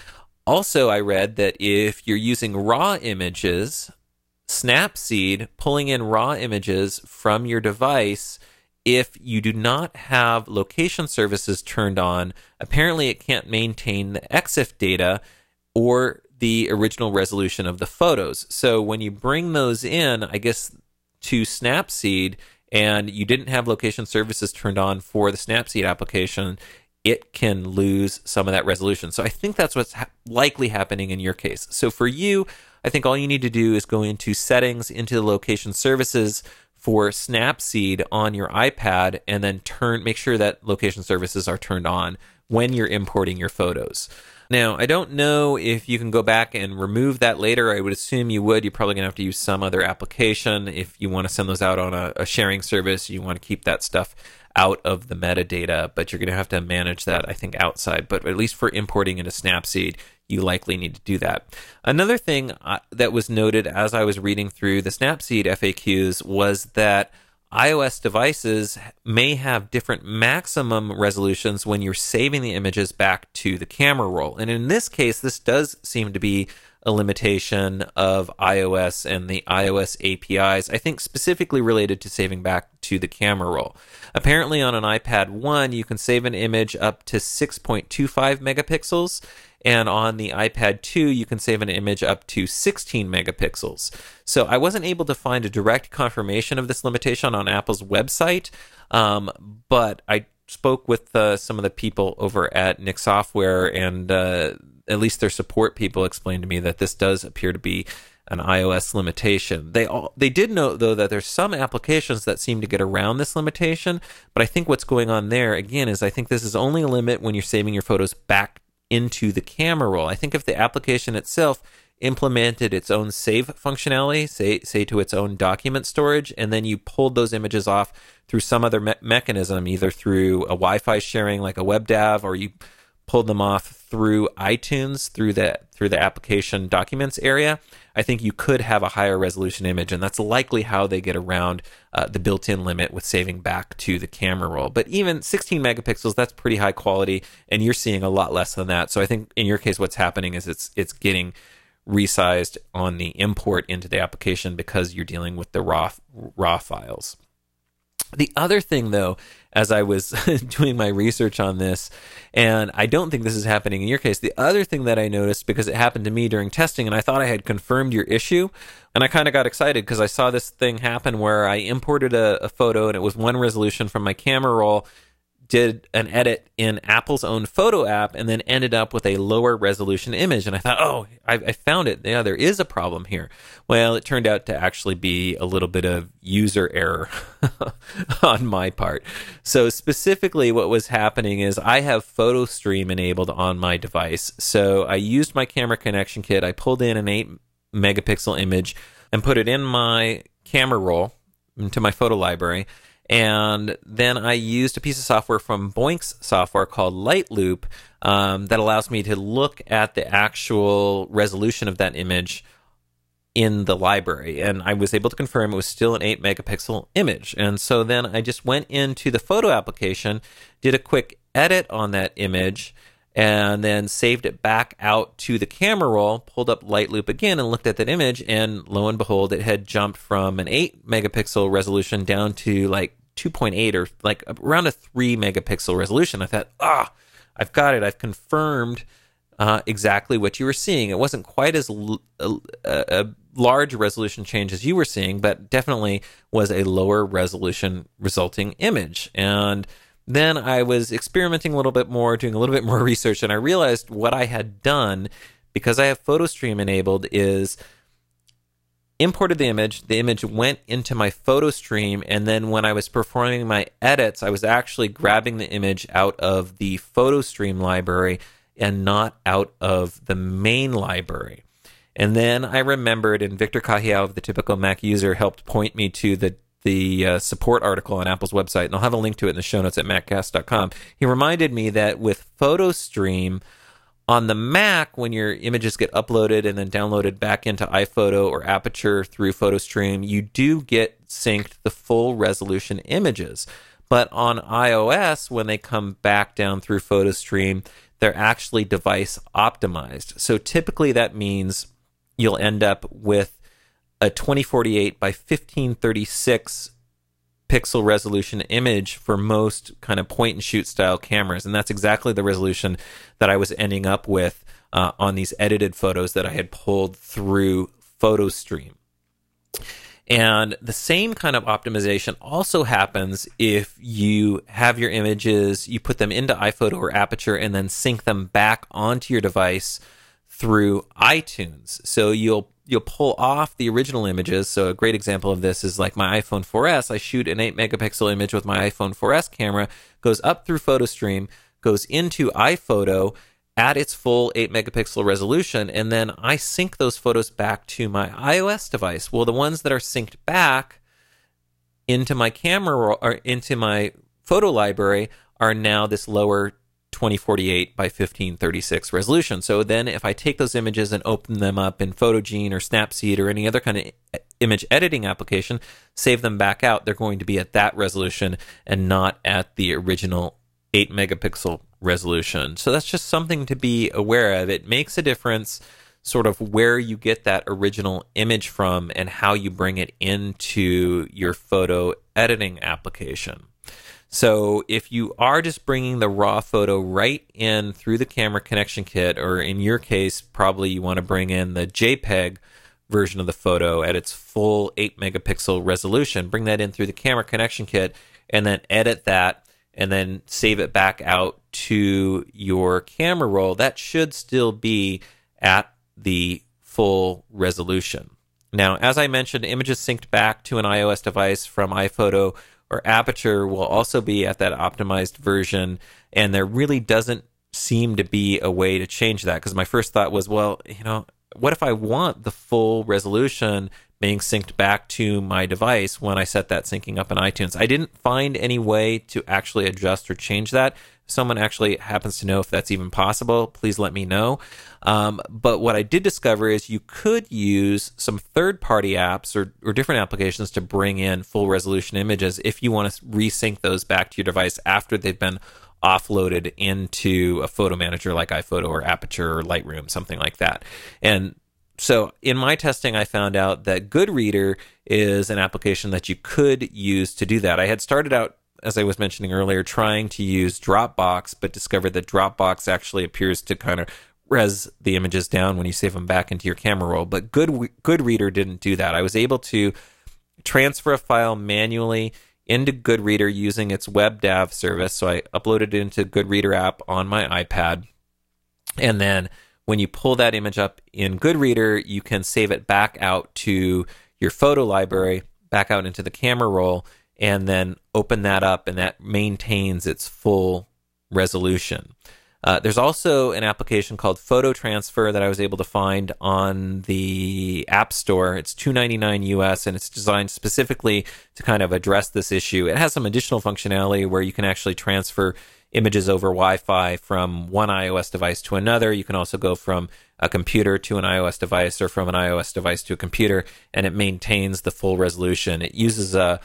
Also, I read that if you're using raw images, Snapseed pulling in raw images from your device, if you do not have location services turned on, apparently it can't maintain the EXIF data or the original resolution of the photos. So when you bring those in, I guess, to Snapseed, and you didn't have location services turned on for the Snapseed application, it can lose some of that resolution. So I think that's what's likely happening in your case. So for you, I think all you need to do is go into settings, into the location services for Snapseed on your iPad, and then make sure that location services are turned on when you're importing your photos. Now, I don't know if you can go back and remove that later. I would assume you would. You're probably going to have to use some other application. If you want to send those out on a sharing service, you want to keep that stuff out of the metadata, but you're going to have to manage that, I think, outside. But at least for importing into Snapseed, you likely need to do that. Another thing that was noted as I was reading through the Snapseed FAQs was that iOS devices may have different maximum resolutions when you're saving the images back to the camera roll. And in this case, this does seem to be a limitation of iOS and the iOS APIs, I think specifically related to saving back to the camera roll. Apparently on an iPad 1, you can save an image up to 6.25 megapixels, and on the iPad 2, you can save an image up to 16 megapixels. So I wasn't able to find a direct confirmation of this limitation on Apple's website, but I spoke with some of the people over at Nick Software, and at least their support people explained to me that this does appear to be an iOS limitation. They did note, though, that there's some applications that seem to get around this limitation, but I think what's going on there, again, is I think this is only a limit when you're saving your photos back into the camera roll. I think if the application itself implemented its own save functionality, say to its own document storage, and then you pulled those images off through some other mechanism, either through a Wi-Fi sharing like a WebDAV, or you pulled them off through iTunes, through the application documents area, I think you could have a higher resolution image, and that's likely how they get around the built-in limit with saving back to the camera roll. But even 16 megapixels, that's pretty high quality, and you're seeing a lot less than that. So I think in your case, what's happening is it's getting resized on the import into the application because you're dealing with the raw files. The other thing, though, as I was doing my research on this, and I don't think this is happening in your case, the other thing that I noticed, because it happened to me during testing, and I thought I had confirmed your issue, and I kind of got excited because I saw this thing happen where I imported a photo, and it was one resolution from my camera roll, did an edit in Apple's own photo app, and then ended up with a lower resolution image. And I thought, oh, I found it. Yeah, there is a problem here. Well, it turned out to actually be a little bit of user error on my part. So specifically what was happening is I have PhotoStream enabled on my device. So I used my camera connection kit. I pulled in an 8 megapixel image and put it in my camera roll, into my photo library. And then I used a piece of software from Boinx software called Lightloop that allows me to look at the actual resolution of that image in the library. And I was able to confirm it was still an 8 megapixel image. And so then I just went into the photo application, did a quick edit on that image, and then saved it back out to the camera roll, pulled up Lightloop again and looked at that image, and lo and behold, it had jumped from an 8 megapixel resolution down to like 2.8 or like around a 3 megapixel resolution. I thought, I've got it. I've confirmed exactly what you were seeing. It wasn't quite as a large resolution change as you were seeing, but definitely was a lower resolution resulting image. And then I was experimenting a little bit more, doing a little bit more research, and I realized what I had done, because I have PhotoStream enabled, is imported the image went into my PhotoStream, and then when I was performing my edits, I was actually grabbing the image out of the PhotoStream library and not out of the main library. And then I remembered, and Victor Cahill of the Typical Mac User helped point me to the support article on Apple's website, and I'll have a link to it in the show notes at maccast.com. He reminded me that with PhotoStream on the Mac, when your images get uploaded and then downloaded back into iPhoto or Aperture through PhotoStream, you do get synced the full resolution images. But on iOS, when they come back down through PhotoStream, they're actually device optimized. So typically that means you'll end up with a 2048 by 1536 pixel resolution image for most kind of point and shoot style cameras. And that's exactly the resolution that I was ending up with on these edited photos that I had pulled through PhotoStream. And the same kind of optimization also happens if you have your images, you put them into iPhoto or Aperture, and then sync them back onto your device through iTunes. So you'll pull off the original images. So a great example of this is like my iPhone 4S. I shoot an 8 megapixel image with my iPhone 4S camera, goes up through PhotoStream, goes into iPhoto at its full 8 megapixel resolution, and then I sync those photos back to my iOS device. Well, the ones that are synced back into my camera or into my photo library are now this lower 2048 by 1536 resolution. So then if I take those images and open them up in Photogene or Snapseed or any other kind of image editing application, save them back out, they're going to be at that resolution and not at the original 8 megapixel resolution. So that's just something to be aware of. It makes a difference sort of where you get that original image from and how you bring it into your photo editing application. So if you are just bringing the raw photo right in through the camera connection kit, or in your case, probably you want to bring in the JPEG version of the photo at its full 8 megapixel resolution, bring that in through the camera connection kit, and then edit that, and then save it back out to your camera roll, that should still be at the full resolution. Now, as I mentioned, images synced back to an iOS device from iPhoto or Aperture will also be at that optimized version, and there really doesn't seem to be a way to change that, because my first thought was, well, what if I want the full resolution being synced back to my device when I set that syncing up in iTunes? I didn't find any way to actually adjust or change that. If someone actually happens to know if that's even possible, please let me know. But what I did discover is you could use some third-party apps or different applications to bring in full resolution images if you want to resync those back to your device after they've been offloaded into a photo manager like iPhoto or Aperture or Lightroom, something like that. And so in my testing, I found out that Goodreader is an application that you could use to do that. I had started out, as I was mentioning earlier, trying to use Dropbox, but discovered that Dropbox actually appears to kind of res the images down when you save them back into your camera roll. But Goodreader didn't do that. I was able to transfer a file manually into Goodreader using its WebDAV service. So I uploaded it into Goodreader app on my iPad, and then when you pull that image up in Goodreader, you can save it back out to your photo library, back out into the camera roll, and then open that up, and that maintains its full resolution. There's also an application called Photo Transfer that I was able to find on the App Store. It's $2.99 US, and it's designed specifically to kind of address this issue. It has some additional functionality where you can actually transfer images over Wi-Fi from one iOS device to another. You can also go from a computer to an iOS device, or from an iOS device to a computer, and it maintains the full resolution. It uses a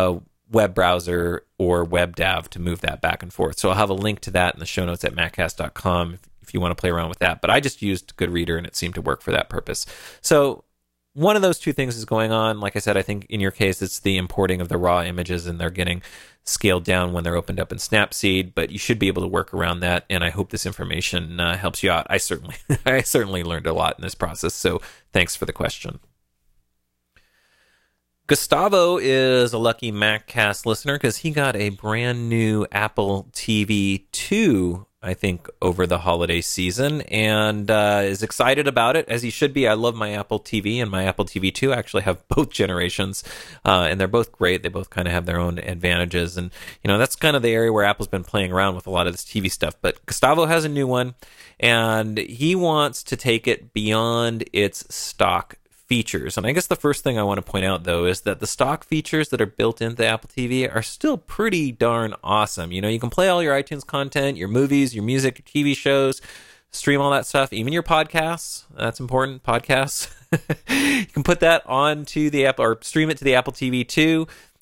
web browser or WebDAV to move that back and forth. So I'll have a link to that in the show notes at maccast.com if you want to play around with that. But I just used Goodreader, and it seemed to work for that purpose. So one of those two things is going on. Like I said, I think in your case, it's the importing of the raw images, and they're getting scaled down when they're opened up in Snapseed, but you should be able to work around that. And I hope this information helps you out. I certainly learned a lot in this process. So thanks for the question. Gustavo is a lucky MacCast listener because he got a brand new Apple TV 2, I think, over the holiday season, and is excited about it, as he should be. I love my Apple TV and my Apple TV 2. I actually have both generations, and they're both great. They both kind of have their own advantages, and that's kind of the area where Apple's been playing around with a lot of this TV stuff. But Gustavo has a new one, and he wants to take it beyond its stock features. And I guess the first thing I want to point out, though, is that the stock features that are built into the Apple TV are still pretty darn awesome. You can play all your iTunes content, your movies, your music, your TV shows, stream all that stuff, even your podcasts. That's important, podcasts. You can put that onto the app or stream it to the Apple TV 2.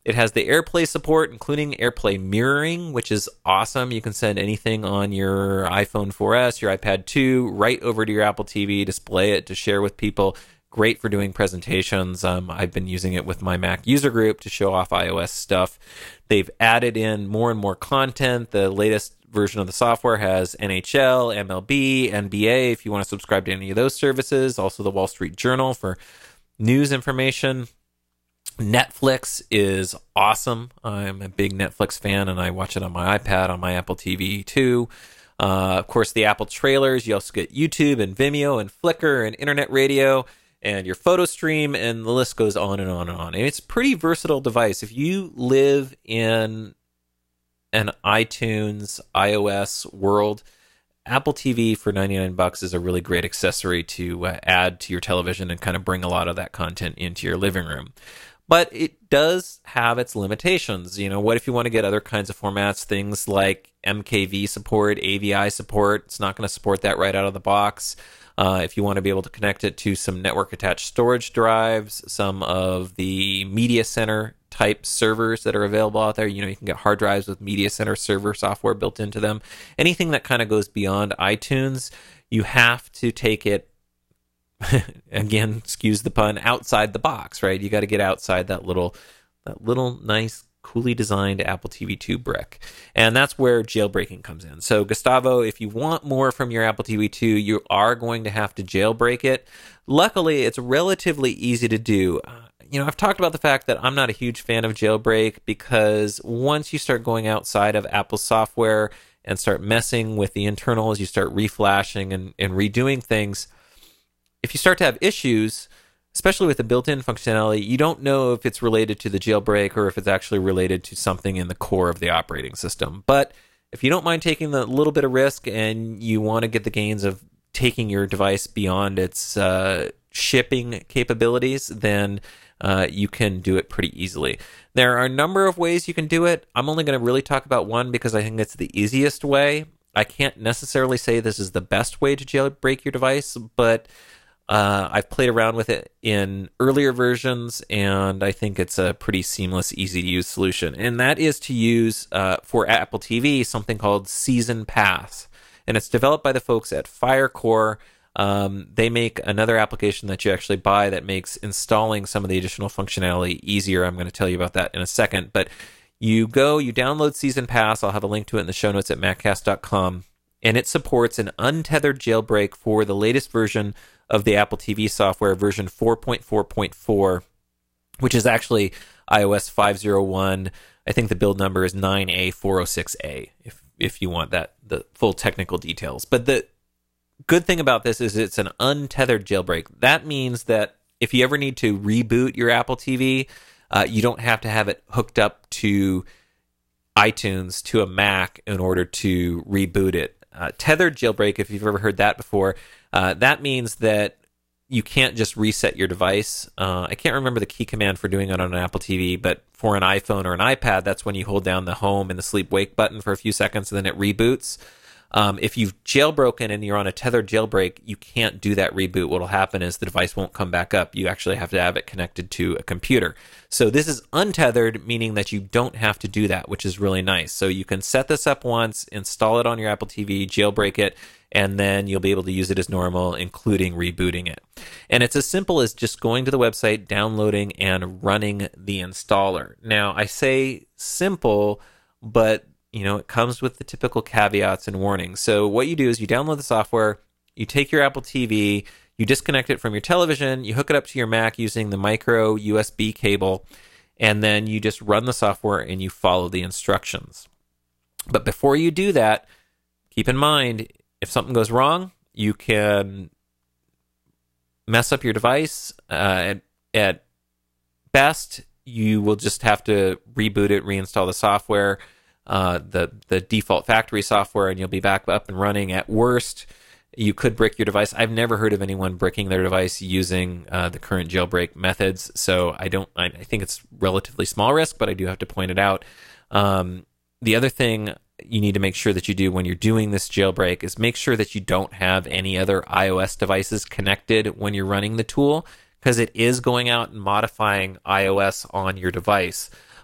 It has the AirPlay support, including AirPlay mirroring, which is awesome. You can send anything on your iPhone 4S, your iPad 2, right over to your Apple TV, display it to share with people. Great for doing presentations. I've been using it with my Mac user group to show off iOS stuff. They've added in more and more content. The latest version of the software has NHL, MLB, NBA, if you want to subscribe to any of those services. Also the Wall Street Journal for news information. Netflix is awesome. I'm a big Netflix fan, and I watch it on my iPad, on my Apple TV too. Of course, the Apple trailers. You also get YouTube and Vimeo and Flickr and Internet Radio and your photo stream, and the list goes on and on and on. And it's a pretty versatile device. If you live in an iTunes, iOS world, Apple TV for $99 is a really great accessory to add to your television and kind of bring a lot of that content into your living room. But it does have its limitations. You know, what if you want to get other kinds of formats, things like MKV support, AVI support? It's not going to support that right out of the box. If you want to be able to connect it to some network-attached storage drives, some of the media center type servers that are available out there, you know, you can get hard drives with media center server software built into them. Anything that kind of goes beyond iTunes, you have to take it, again, excuse the pun, outside the box, right? You got to get outside that little nice, coolly designed Apple TV 2 brick. And that's where jailbreaking comes in. So, Gustavo, if you want more from your Apple TV 2, you are going to have to jailbreak it. Luckily, it's relatively easy to do. You know, I've talked about the fact that I'm not a huge fan of jailbreak because once you start going outside of Apple software and start messing with the internals, you start reflashing and redoing things. If you start to have issues, especially with the built-in functionality, you don't know if it's related to the jailbreak or if it's actually related to something in the core of the operating system. But if you don't mind taking the little bit of risk and you want to get the gains of taking your device beyond its shipping capabilities, then you can do it pretty easily. There are a number of ways you can do it. I'm only going to really talk about one because I think it's the easiest way. I can't necessarily say this is the best way to jailbreak your device, but I've played around with it in earlier versions, and I think it's a pretty seamless, easy-to-use solution. And that is to use, for Apple TV, something called Season Pass. And it's developed by the folks at Firecore. They make another application that you actually buy that makes installing some of the additional functionality easier. I'm going to tell you about that in a second. But you download Season Pass. I'll have a link to it in the show notes at maccast.com. And it supports an untethered jailbreak for the latest version of the Apple TV software, version 4.4.4, which is actually iOS 5.0.1. I think the build number is 9A406A, if you want the full technical details. But the good thing about this is it's an untethered jailbreak. That means that if you ever need to reboot your Apple TV, you don't have to have it hooked up to iTunes, to a Mac, in order to reboot it. Tethered jailbreak, if you've ever heard that before, that means that you can't just reset your device. I can't remember the key command for doing it on an Apple TV, but for an iPhone or an iPad, that's when you hold down the home and the sleep wake button for a few seconds and then it reboots. If you've jailbroken and you're on a tethered jailbreak, you can't do that reboot. What will happen is the device won't come back up. You actually have to have it connected to a computer. So this is untethered, meaning that you don't have to do that, which is really nice. So you can set this up once, install it on your Apple TV, jailbreak it, and then you'll be able to use it as normal, including rebooting it. And it's as simple as just going to the website, downloading, and running the installer. Now, I say simple, but you know, it comes with the typical caveats and warnings. So what you do is you download the software, you take your Apple TV, you disconnect it from your television, you hook it up to your Mac using the micro USB cable, and then you just run the software and you follow the instructions. But before you do that, keep in mind, if something goes wrong, you can mess up your device. At best, you will just have to reboot it, reinstall the software, the default factory software, and you'll be back up and running. At worst, you could brick your device. I've never heard of anyone bricking their device using the current jailbreak methods, so I think it's relatively small risk, but I do have to point it out. The other thing you need to make sure that you do when you're doing this jailbreak is make sure that you don't have any other iOS devices connected when you're running the tool, because it is going out and modifying iOS on your device.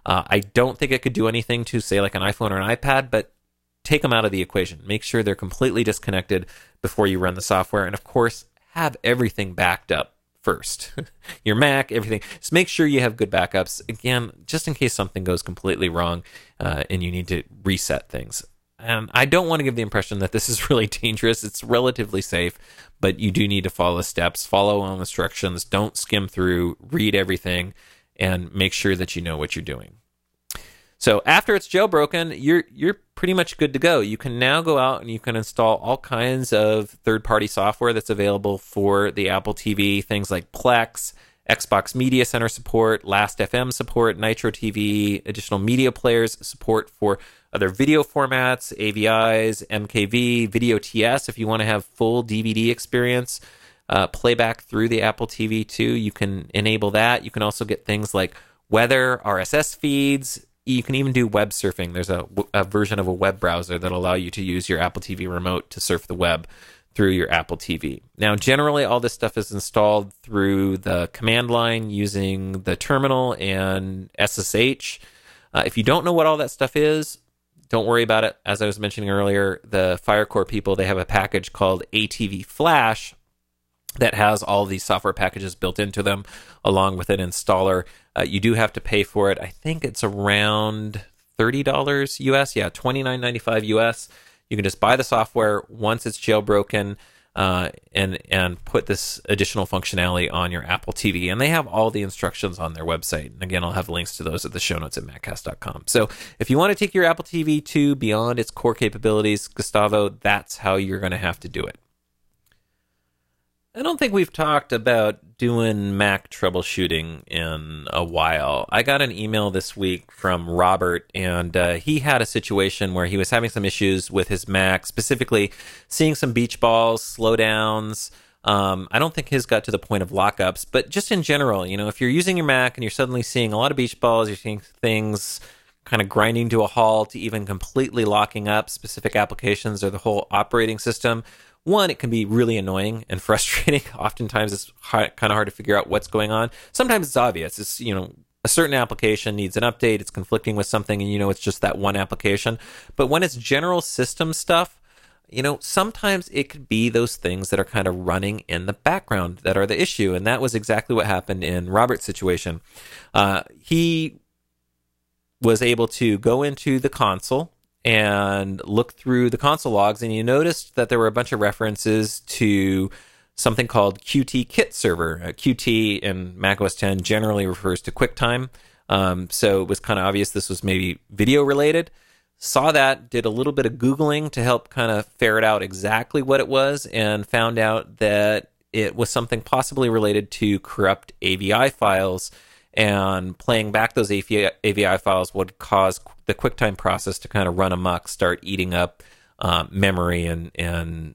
I don't think it could do anything to, say, like an iPhone or an iPad, but take them out of the equation. Make sure they're completely disconnected before you run the software. And of course, have everything backed up first. Your Mac, everything. Just make sure you have good backups. Again, just in case something goes completely wrong and you need to reset things. And I don't want to give the impression that this is really dangerous. It's relatively safe, but you do need to follow steps, follow all instructions, don't skim through, read everything, and make sure that you know what you're doing. So after it's jailbroken, you're pretty much good to go. You can now go out and you can install all kinds of third-party software that's available for the Apple TV, things like Plex, Xbox Media Center support, Last.fm support, Nitro TV, additional media players support for other video formats, AVIs, MKV, Video TS. If you want to have full DVD experience, playback through the Apple TV too, you can enable that. You can also get things like weather, RSS feeds. You can even do web surfing. There's a version of a web browser that'll allow you to use your Apple TV remote to surf the web through your Apple TV. Now, generally, all this stuff is installed through the command line using the terminal and SSH. If you don't know what all that stuff is, don't worry about it. As I was mentioning earlier, the FireCore people, they have a package called ATV Flash that has all these software packages built into them, along with an installer. You do have to pay for it. I think it's around $30 US. Yeah, $29.95 US. You can just buy the software once it's jailbroken and put this additional functionality on your Apple TV. And they have all the instructions on their website. And again, I'll have links to those at the show notes at maccast.com. So if you want to take your Apple TV 2 beyond its core capabilities, Gustavo, that's how you're going to have to do it. I don't think we've talked about doing Mac troubleshooting in a while. I got an email this week from Robert, and he had a situation where he was having some issues with his Mac, specifically seeing some beach balls, slowdowns. I don't think his got to the point of lockups, but just in general, you know, if you're using your Mac and you're suddenly seeing a lot of beach balls, you're seeing things kind of grinding to a halt, even completely locking up specific applications or the whole operating system. One, it can be really annoying and frustrating. Oftentimes, it's kind of hard to figure out what's going on. Sometimes it's obvious. It's, you know, a certain application needs an update. It's conflicting with something, and you know it's just that one application. But when it's general system stuff, you know, sometimes it could be those things that are kind of running in the background that are the issue. And that was exactly what happened in Robert's situation. He was able to go into the console and look through the console logs, and you noticed that there were a bunch of references to something called Qt Kit Server. Qt in macOS 10 generally refers to QuickTime, so it was kind of obvious this was maybe video related. Saw that, did a little bit of Googling to help kind of ferret out exactly what it was, and found out that it was something possibly related to corrupt AVI files, and playing back those AVI files would cause the QuickTime process to kind of run amok, start eating up memory and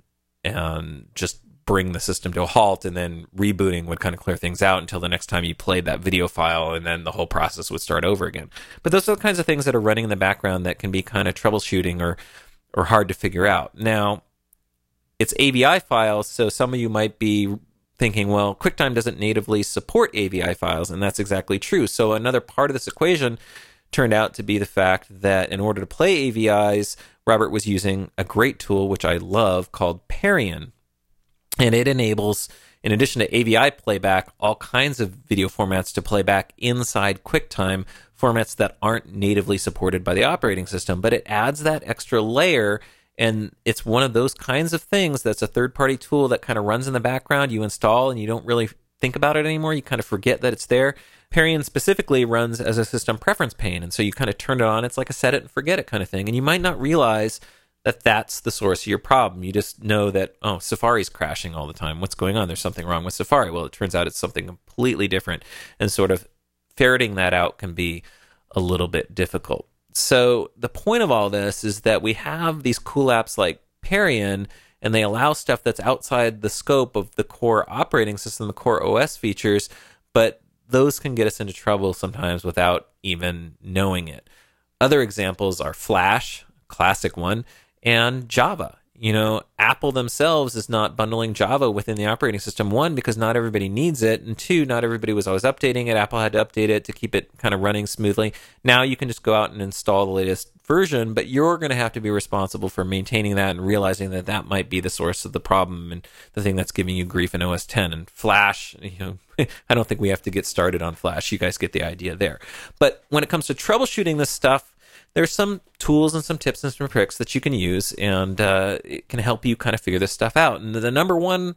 just bring the system to a halt, and then rebooting would kind of clear things out until the next time you played that video file, and then the whole process would start over again. But those are the kinds of things that are running in the background that can be kind of troubleshooting or hard to figure out. Now, it's AVI files, so some of you might be thinking, well, QuickTime doesn't natively support AVI files, and that's exactly true. So another part of this equation turned out to be the fact that in order to play AVIs, Robert was using a great tool, which I love, called Parian. And it enables, in addition to AVI playback, all kinds of video formats to play back inside QuickTime, formats that aren't natively supported by the operating system. But it adds that extra layer, and it's one of those kinds of things that's a third-party tool that kind of runs in the background. You install, and you don't really think about it anymore. You kind of forget that it's there. Parian specifically runs as a system preference pane, and so you kind of turn it on. It's like a set it and forget it kind of thing, and you might not realize that that's the source of your problem. You just know that, oh, Safari's crashing all the time. What's going on? There's something wrong with Safari. Well, it turns out it's something completely different, and sort of ferreting that out can be a little bit difficult. So the point of all this is that we have these cool apps like Parian, and they allow stuff that's outside the scope of the core operating system, the core OS features, but those can get us into trouble sometimes without even knowing it. Other examples are Flash, classic one, and Java. Apple themselves is not bundling Java within the operating system. One, because not everybody needs it, and two, not everybody was always updating it. Apple had to update it to keep it kind of running smoothly. Now you can just go out and install the latest version, but you're going to have to be responsible for maintaining that and realizing that that might be the source of the problem and the thing that's giving you grief in OS 10. And Flash, I don't think we have to get started on Flash. You guys get the idea there. But when it comes to troubleshooting this stuff, there's some tools and some tips and some tricks that you can use, and it can help you kind of figure this stuff out. And the number one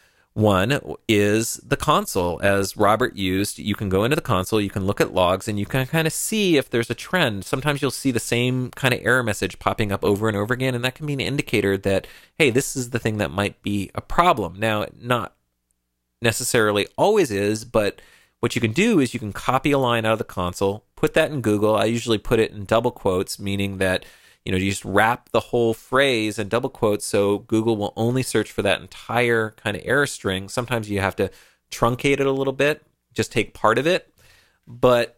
is the console. As Robert used, you can go into the console, you can look at logs, and you can kind of see if there's a trend. Sometimes you'll see the same kind of error message popping up over and over again, and that can be an indicator that, hey, this is the thing that might be a problem. Now, not necessarily always is, but what you can do is you can copy a line out of the console, put that in Google. I usually put it in double quotes, meaning that you just wrap the whole phrase in double quotes, so Google will only search for that entire kind of error string. Sometimes you have to truncate it a little bit, just take part of it, but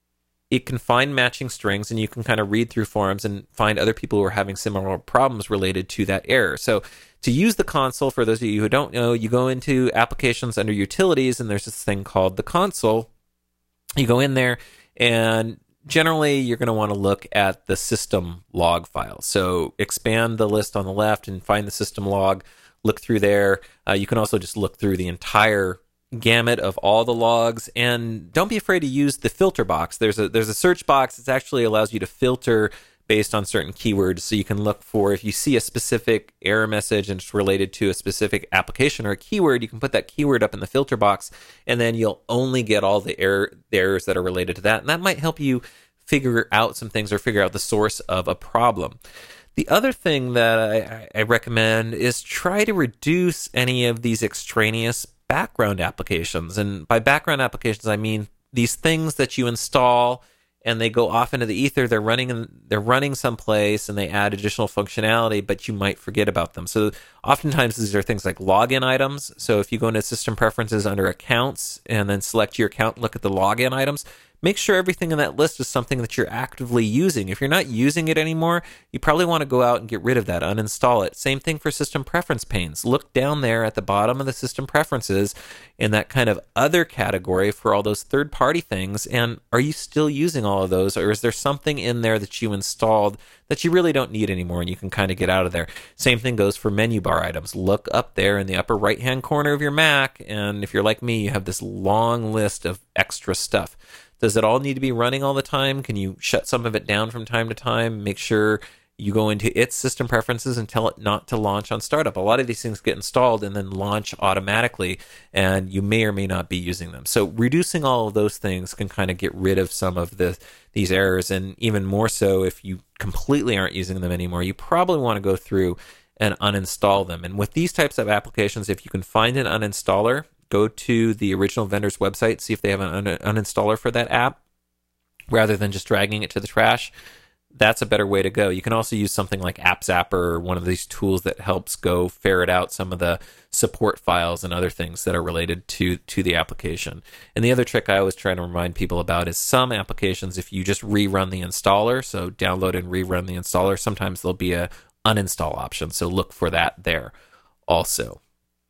it can find matching strings, and you can kind of read through forums and find other people who are having similar problems related to that error. So to use the console, for those of you who don't know, you go into applications under utilities, and there's this thing called the console. You go in there, and generally you're going to want to look at the system log file. So expand the list on the left and find the system log, look through there. You can also just look through the entire gamut of all the logs, and don't be afraid to use the filter box. There's a search box that actually allows you to filter based on certain keywords, so you can look for, if you see a specific error message and it's related to a specific application or a keyword, you can put that keyword up in the filter box, and then you'll only get all the errors that are related to that, and that might help you figure out some things or figure out the source of a problem. The other thing that I recommend is try to reduce any of these extraneous background applications. And by background applications, I mean these things that you install and they go off into the ether. They're running someplace and they add additional functionality, but you might forget about them. So oftentimes these are things like login items. So if you go into System Preferences under Accounts and then select your account and look at the login items, make sure everything in that list is something that you're actively using. If you're not using it anymore, you probably want to go out and get rid of that, uninstall it. Same thing for system preference panes. Look down there at the bottom of the system preferences in that kind of other category for all those third-party things, and are you still using all of those, or is there something in there that you installed that you really don't need anymore and you can kind of get out of there? Same thing goes for menu bar items. Look up there in the upper right-hand corner of your Mac, and if you're like me, you have this long list of extra stuff. Does it all need to be running all the time? Can you shut some of it down from time to time? Make sure you go into its system preferences and tell it not to launch on startup. A lot of these things get installed and then launch automatically, and you may or may not be using them. So reducing all of those things can kind of get rid of some of these errors, and even more so if you completely aren't using them anymore, you probably want to go through and uninstall them. And with these types of applications, if you can find an uninstaller, go to the original vendor's website, see if they have an uninstaller for that app, rather than just dragging it to the trash. That's a better way to go. You can also use something like AppZapper or one of these tools that helps go ferret out some of the support files and other things that are related to the application. And the other trick I always try to remind people about is some applications, if you just rerun the installer, so download and rerun the installer, sometimes there'll be a uninstall option. So look for that there also.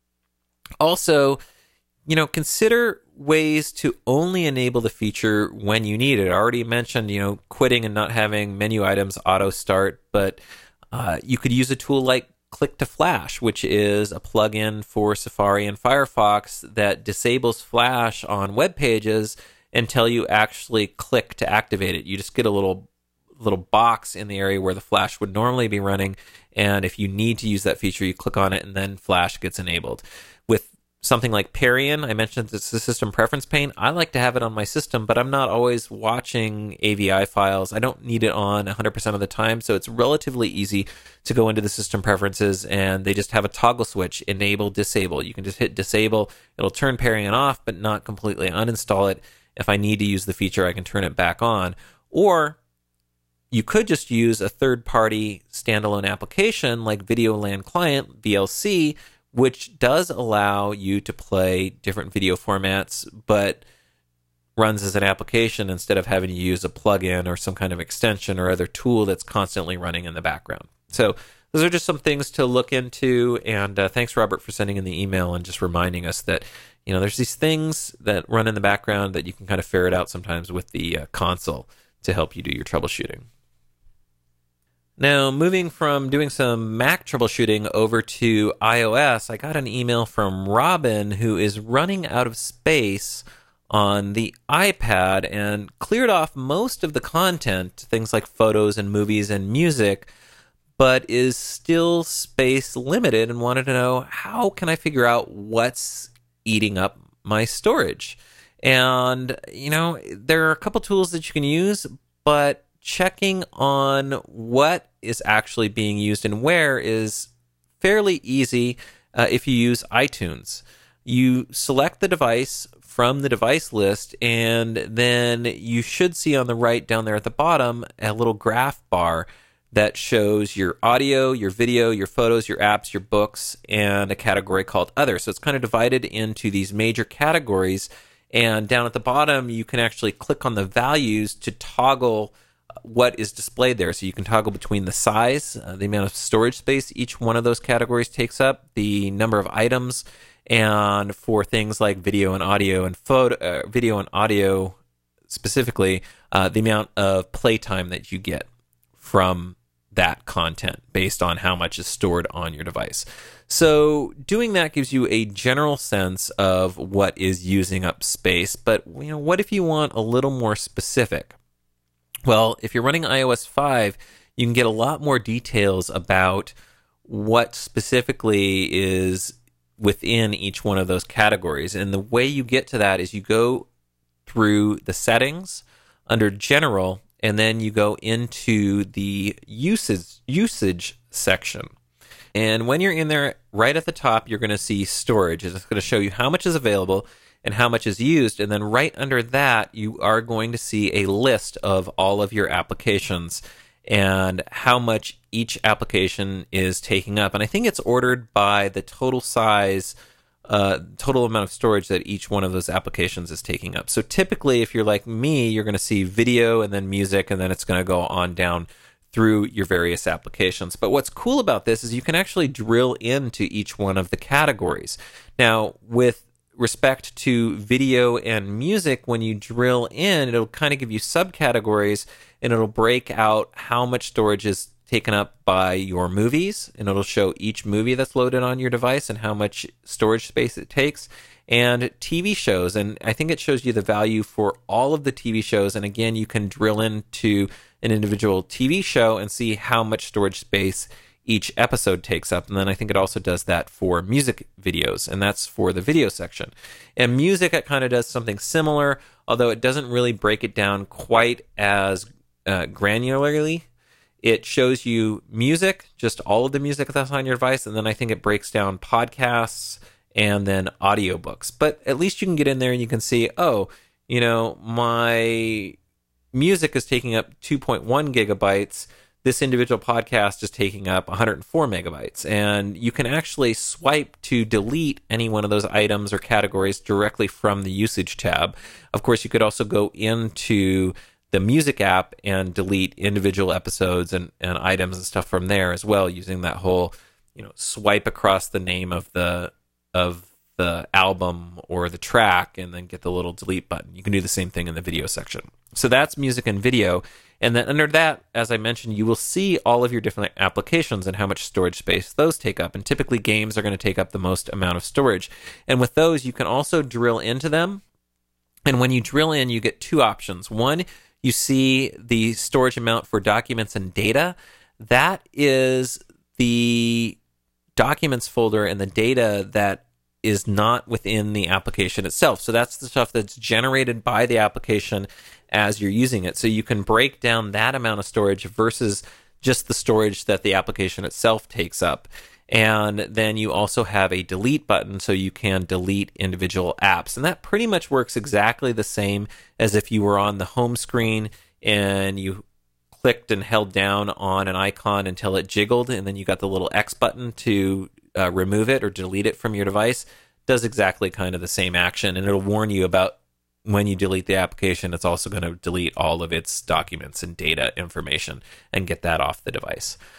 Also, consider ways to only enable the feature when you need it. I already mentioned, quitting and not having menu items auto start, but you could use a tool like Click to Flash, which is a plugin for Safari and Firefox that disables Flash on web pages until you actually click to activate it. You just get a little box in the area where the Flash would normally be running, and if you need to use that feature, you click on it and then Flash gets enabled. With something like Parian, I mentioned it's a system preference pane. I like to have it on my system, but I'm not always watching AVI files. I don't need it on 100% of the time, so it's relatively easy to go into the system preferences, and they just have a toggle switch, enable, disable. You can just hit disable. It'll turn Parian off, but not completely uninstall it. If I need to use the feature, I can turn it back on. Or you could just use a third-party standalone application like VideoLAN Client, VLC, which does allow you to play different video formats, but runs as an application instead of having to use a plugin or some kind of extension or other tool that's constantly running in the background. So those are just some things to look into. And thanks, Robert, for sending in the email and just reminding us that, there's these things that run in the background that you can kind of ferret out sometimes with the console to help you do your troubleshooting. Now, moving from doing some Mac troubleshooting over to iOS, I got an email from Robin, who is running out of space on the iPad and cleared off most of the content, things like photos and movies and music, but is still space limited and wanted to know, how can I figure out what's eating up my storage? And, there are a couple tools that you can use, but checking on what is actually being used and where is fairly easy if you use iTunes. You select the device from the device list, and then you should see on the right down there at the bottom a little graph bar that shows your audio, your video, your photos, your apps, your books, and a category called Other. So it's kind of divided into these major categories, and down at the bottom you can actually click on the values to toggle what is displayed there. So you can toggle between the size, the amount of storage space each one of those categories takes up, the number of items, and for things like video and audio and video and audio specifically, the amount of playtime that you get from that content based on how much is stored on your device. So doing that gives you a general sense of what is using up space, but what if you want a little more specific? Well, if you're running iOS 5, you can get a lot more details about what specifically is within each one of those categories. And the way you get to that is you go through the settings under General, and then you go into the usage section. And when you're in there, right at the top, you're going to see storage. It's going to show you how much is available and how much is used. And then right under that, you are going to see a list of all of your applications and how much each application is taking up. And I think it's ordered by the total size, total amount of storage that each one of those applications is taking up. So typically, if you're like me, you're going to see video and then music, and then it's going to go on down through your various applications. But what's cool about this is you can actually drill into each one of the categories. Now, with respect to video and music, when you drill in, it'll kind of give you subcategories, and it'll break out how much storage is taken up by your movies, and it'll show each movie that's loaded on your device and how much storage space it takes, and TV shows. And I think it shows you the value for all of the TV shows. And again, you can drill into an individual TV show and see how much storage space each episode takes up. And then I think it also does that for music videos, and that's for the video section. And music, it kind of does something similar, although it doesn't really break it down quite as granularly. It shows you music, just all of the music that's on your device, and then I think it breaks down podcasts and then audiobooks. But at least you can get in there and you can see, my music is taking up 2.1 gigabytes. This individual podcast is taking up 104 megabytes. And you can actually swipe to delete any one of those items or categories directly from the usage tab. Of course, you could also go into the music app and delete individual episodes and items and stuff from there as well, using that whole, swipe across the name of the album or the track and then get the little delete button. You can do the same thing in the video section. So that's music and video. And then under that, as I mentioned, you will see all of your different applications and how much storage space those take up. And typically games are going to take up the most amount of storage. And with those, you can also drill into them. And when you drill in, you get two options. One, you see the storage amount for documents and data. That is the documents folder and the data that is not within the application itself. So that's the stuff that's generated by the application as you're using it. So you can break down that amount of storage versus just the storage that the application itself takes up. And then you also have a delete button, so you can delete individual apps. And that pretty much works exactly the same as if you were on the home screen and you clicked and held down on an icon until it jiggled, and then you got the little X button to remove it or delete it from your device. Does exactly kind of the same action, and it'll warn you about when you delete the application, it's also going to delete all of its documents and data information and get that off the device.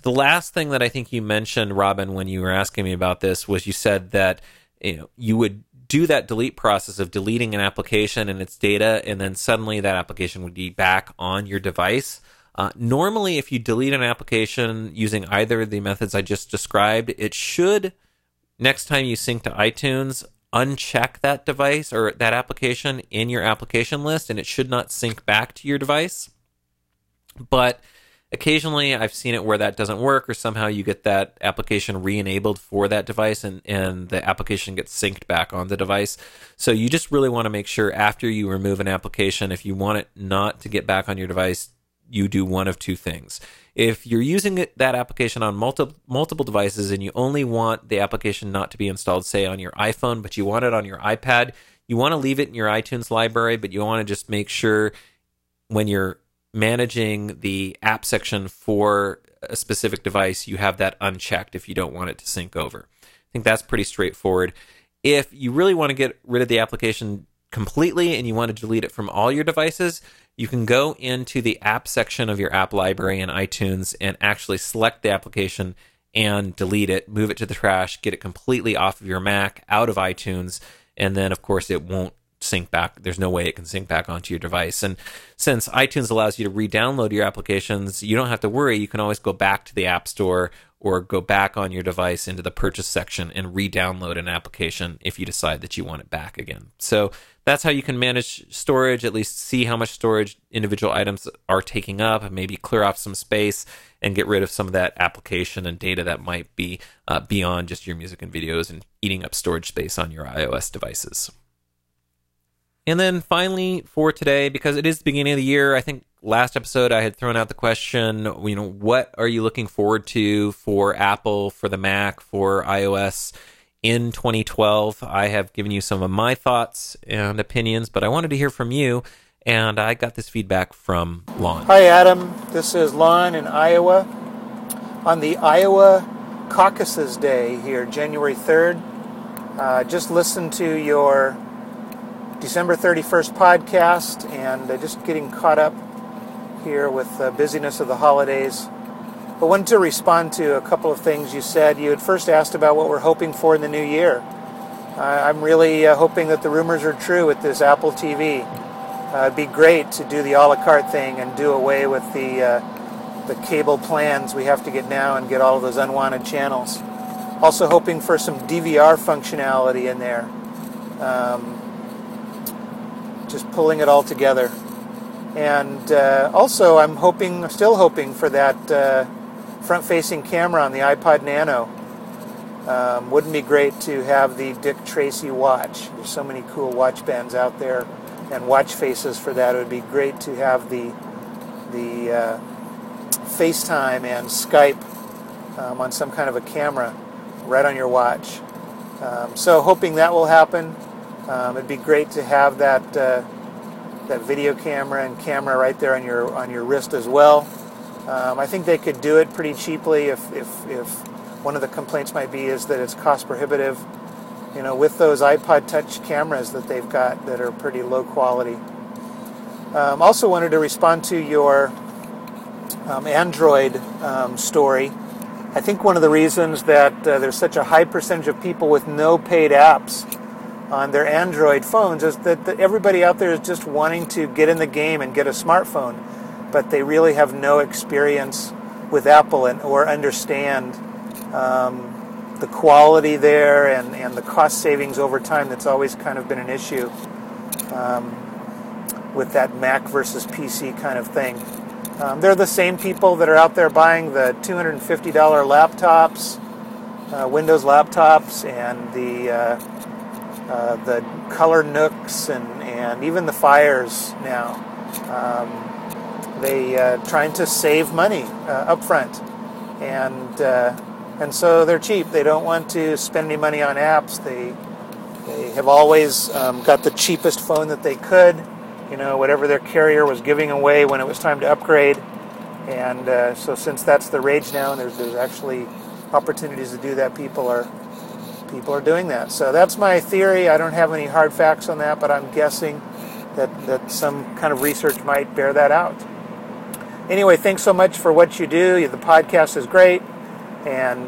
The last thing that I think you mentioned, Robin, when you were asking me about this, was you said that you would do that delete process of deleting an application and its data, and then suddenly that application would be back on your device. Normally, if you delete an application using either of the methods I just described, it should, next time you sync to iTunes, uncheck that device or that application in your application list, and it should not sync back to your device. But occasionally I've seen it where that doesn't work, or somehow you get that application re-enabled for that device, and the application gets synced back on the device. So you just really want to make sure after you remove an application, if you want it not to get back on your device, you do one of two things. If you're using that application on multiple devices and you only want the application not to be installed, say, on your iPhone, but you want it on your iPad, you want to leave it in your iTunes library, but you want to just make sure when you're managing the app section for a specific device, you have that unchecked if you don't want it to sync over. I think that's pretty straightforward. If you really want to get rid of the application completely and you want to delete it from all your devices, you can go into the app section of your app library in iTunes and actually select the application and delete it, move it to the trash, get it completely off of your Mac, out of iTunes, and then, of course, it won't sync back. There's no way it can sync back onto your device. And since iTunes allows you to re-download your applications, you don't have to worry. You can always go back to the App Store or go back on your device into the purchase section and re-download an application if you decide that you want it back again. So that's how you can manage storage, at least see how much storage individual items are taking up, and maybe clear off some space and get rid of some of that application and data that might be beyond just your music and videos and eating up storage space on your iOS devices. And then finally for today, because it is the beginning of the year, I think last episode I had thrown out the question, what are you looking forward to for Apple, for the Mac, for iOS in 2012? I have given you some of my thoughts and opinions, but I wanted to hear from you, and I got this feedback from Lon. Hi, Adam. This is Lon in Iowa. On the Iowa Caucuses Day here, January 3rd, just listened to your December 31st podcast, and just getting caught up here with the busyness of the holidays. But wanted to respond to a couple of things you said. You had first asked about what we're hoping for in the new year. I'm really hoping that the rumors are true with this Apple TV. It'd be great to do the a la carte thing and do away with the cable plans we have to get now and get all of those unwanted channels. Also hoping for some DVR functionality in there. Just pulling it all together. And also I'm still hoping for that front-facing camera on the iPod Nano. Wouldn't be great to have the Dick Tracy watch? There's so many cool watch bands out there and watch faces for that. It would be great to have the FaceTime and Skype on some kind of a camera right on your watch. So hoping that will happen. It'd be great to have that video camera and camera right there on your wrist as well. I think they could do it pretty cheaply if one of the complaints might be is that it's cost prohibitive, with those iPod Touch cameras that they've got that are pretty low quality. Also wanted to respond to your Android story. I think one of the reasons that there's such a high percentage of people with no paid apps on their Android phones is that everybody out there is just wanting to get in the game and get a smartphone, but they really have no experience with Apple or understand the quality there and the cost savings over time. That's always kind of been an issue with that Mac versus PC kind of thing. They're the same people that are out there buying the $250 laptops, Windows laptops, and the Color Nooks and even the Fires now. They trying to save money up front, and so they're cheap. They don't want to spend any money on apps. They have always got the cheapest phone that they could, whatever their carrier was giving away when it was time to upgrade. And so since that's the rage now, and there's actually opportunities to do that, people are doing that. So that's my theory. I don't have any hard facts on that, but I'm guessing that some kind of research might bear that out. Anyway, thanks so much for what you do. The podcast is great, and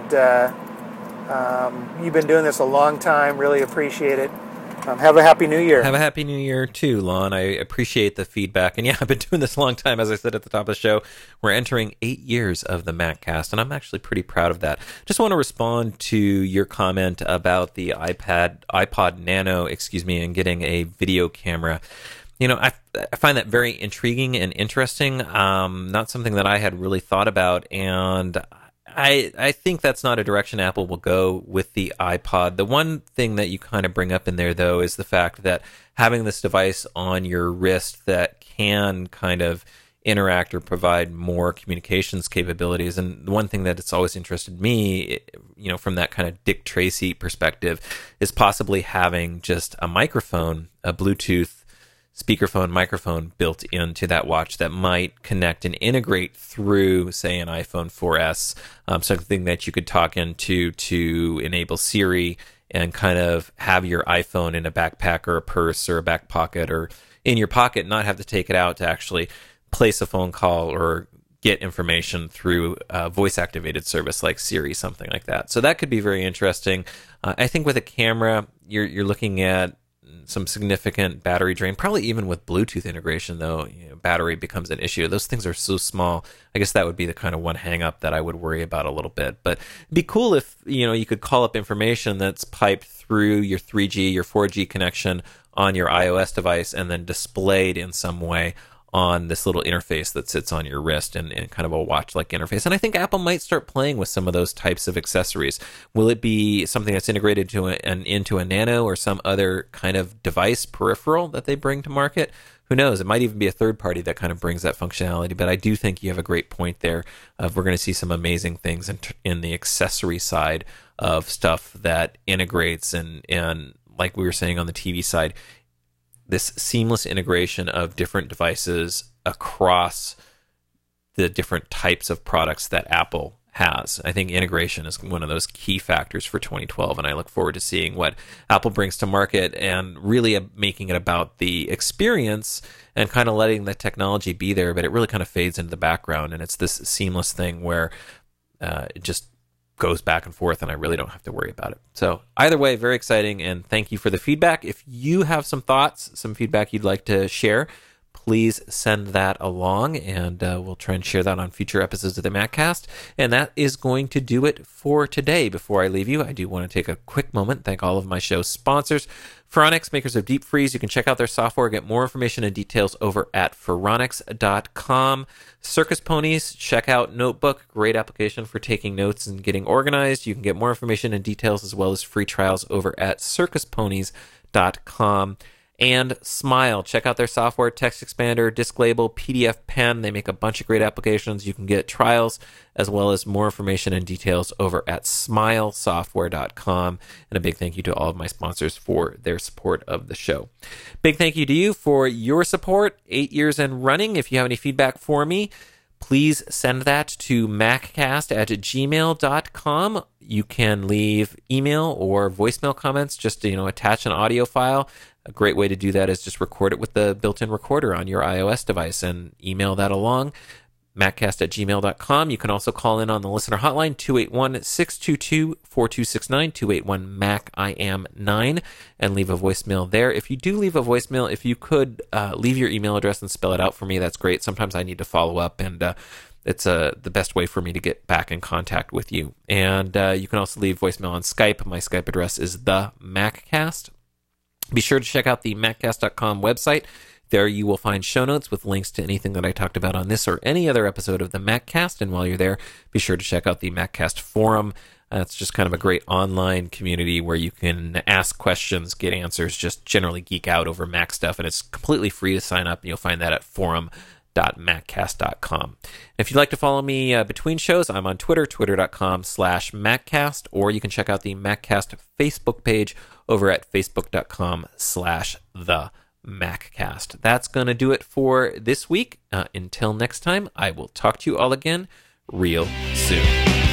you've been doing this a long time. Really appreciate it. Have a Happy New Year. Have a Happy New Year, too, Lon. I appreciate the feedback. And yeah, I've been doing this a long time. As I said at the top of the show, we're entering 8 years of the MacCast, and I'm actually pretty proud of that. Just want to respond to your comment about the iPod Nano, and getting a video camera. I find that very intriguing and interesting. Not something that I had really thought about, and I think that's not a direction Apple will go with the iPod. The one thing that you kind of bring up in there, though, is the fact that having this device on your wrist that can kind of interact or provide more communications capabilities. And the one thing that it's always interested me, from that kind of Dick Tracy perspective, is possibly having just a microphone, a Bluetooth speakerphone microphone built into that watch that might connect and integrate through, say, an iPhone 4S, something that you could talk into to enable Siri and kind of have your iPhone in a backpack or a purse or a back pocket or in your pocket, not have to take it out to actually place a phone call or get information through a voice-activated service like Siri, something like that. So that could be very interesting. I think with a camera, you're looking at some significant battery drain, probably even with Bluetooth integration, though, battery becomes an issue. Those things are so small. I guess that would be the kind of one hang up that I would worry about a little bit. But it'd be cool if, you could call up information that's piped through your 3G, your 4G connection on your iOS device and then displayed in some way on this little interface that sits on your wrist and kind of a watch-like interface. And I think Apple might start playing with some of those types of accessories. Will it be something that's integrated into a Nano or some other kind of device peripheral that they bring to market? Who knows? It might even be a third party that kind of brings that functionality. But I do think you have a great point there of we're going to see some amazing things in the accessory side of stuff that integrates and like we were saying on the TV side, this seamless integration of different devices across the different types of products that Apple has. I think integration is one of those key factors for 2012, and I look forward to seeing what Apple brings to market and really making it about the experience and kind of letting the technology be there, but it really kind of fades into the background, and it's this seamless thing where it just goes back and forth, and I really don't have to worry about it. So either way, very exciting, and thank you for the feedback. If you have some thoughts, some feedback you'd like to share, please send that along, and we'll try and share that on future episodes of the MacCast. And that is going to do it for today. Before I leave you, I do want to take a quick moment, thank all of my show sponsors. Phoronix, makers of Deep Freeze. You can check out their software, get more information and details over at Phoronix.com. Circus Ponies, check out Notebook, great application for taking notes and getting organized. You can get more information and details as well as free trials over at circusponies.com. And Smile, check out their software, Text Expander, Disk Label, PDF Pen. They make a bunch of great applications. You can get trials as well as more information and details over at smilesoftware.com. And a big thank you to all of my sponsors for their support of the show. Big thank you to you for your support, 8 years and running. If you have any feedback for me, please send that to maccast@gmail.com. You can leave email or voicemail comments, just to, attach an audio file. A great way to do that is just record it with the built-in recorder on your iOS device and email that along, maccast@gmail.com. You can also call in on the listener hotline, 281-622-4269, 281-MAC-IAM-9, and leave a voicemail there. If you do leave a voicemail, if you could leave your email address and spell it out for me, that's great. Sometimes I need to follow up, and it's the best way for me to get back in contact with you. And you can also leave voicemail on Skype. My Skype address is the MacCast. Be sure to check out the maccast.com website. There you will find show notes with links to anything that I talked about on this or any other episode of the MacCast. And while you're there, be sure to check out the MacCast forum. It's just kind of a great online community where you can ask questions, get answers, just generally geek out over Mac stuff. And it's completely free to sign up. And you'll find that at forum.maccast.com. If you'd like to follow me between shows, I'm on Twitter, twitter.com/MacCast, or you can check out the MacCast Facebook page over at facebook.com/TheMacCast. That's going to do it for this week. Until next time, I will talk to you all again real soon.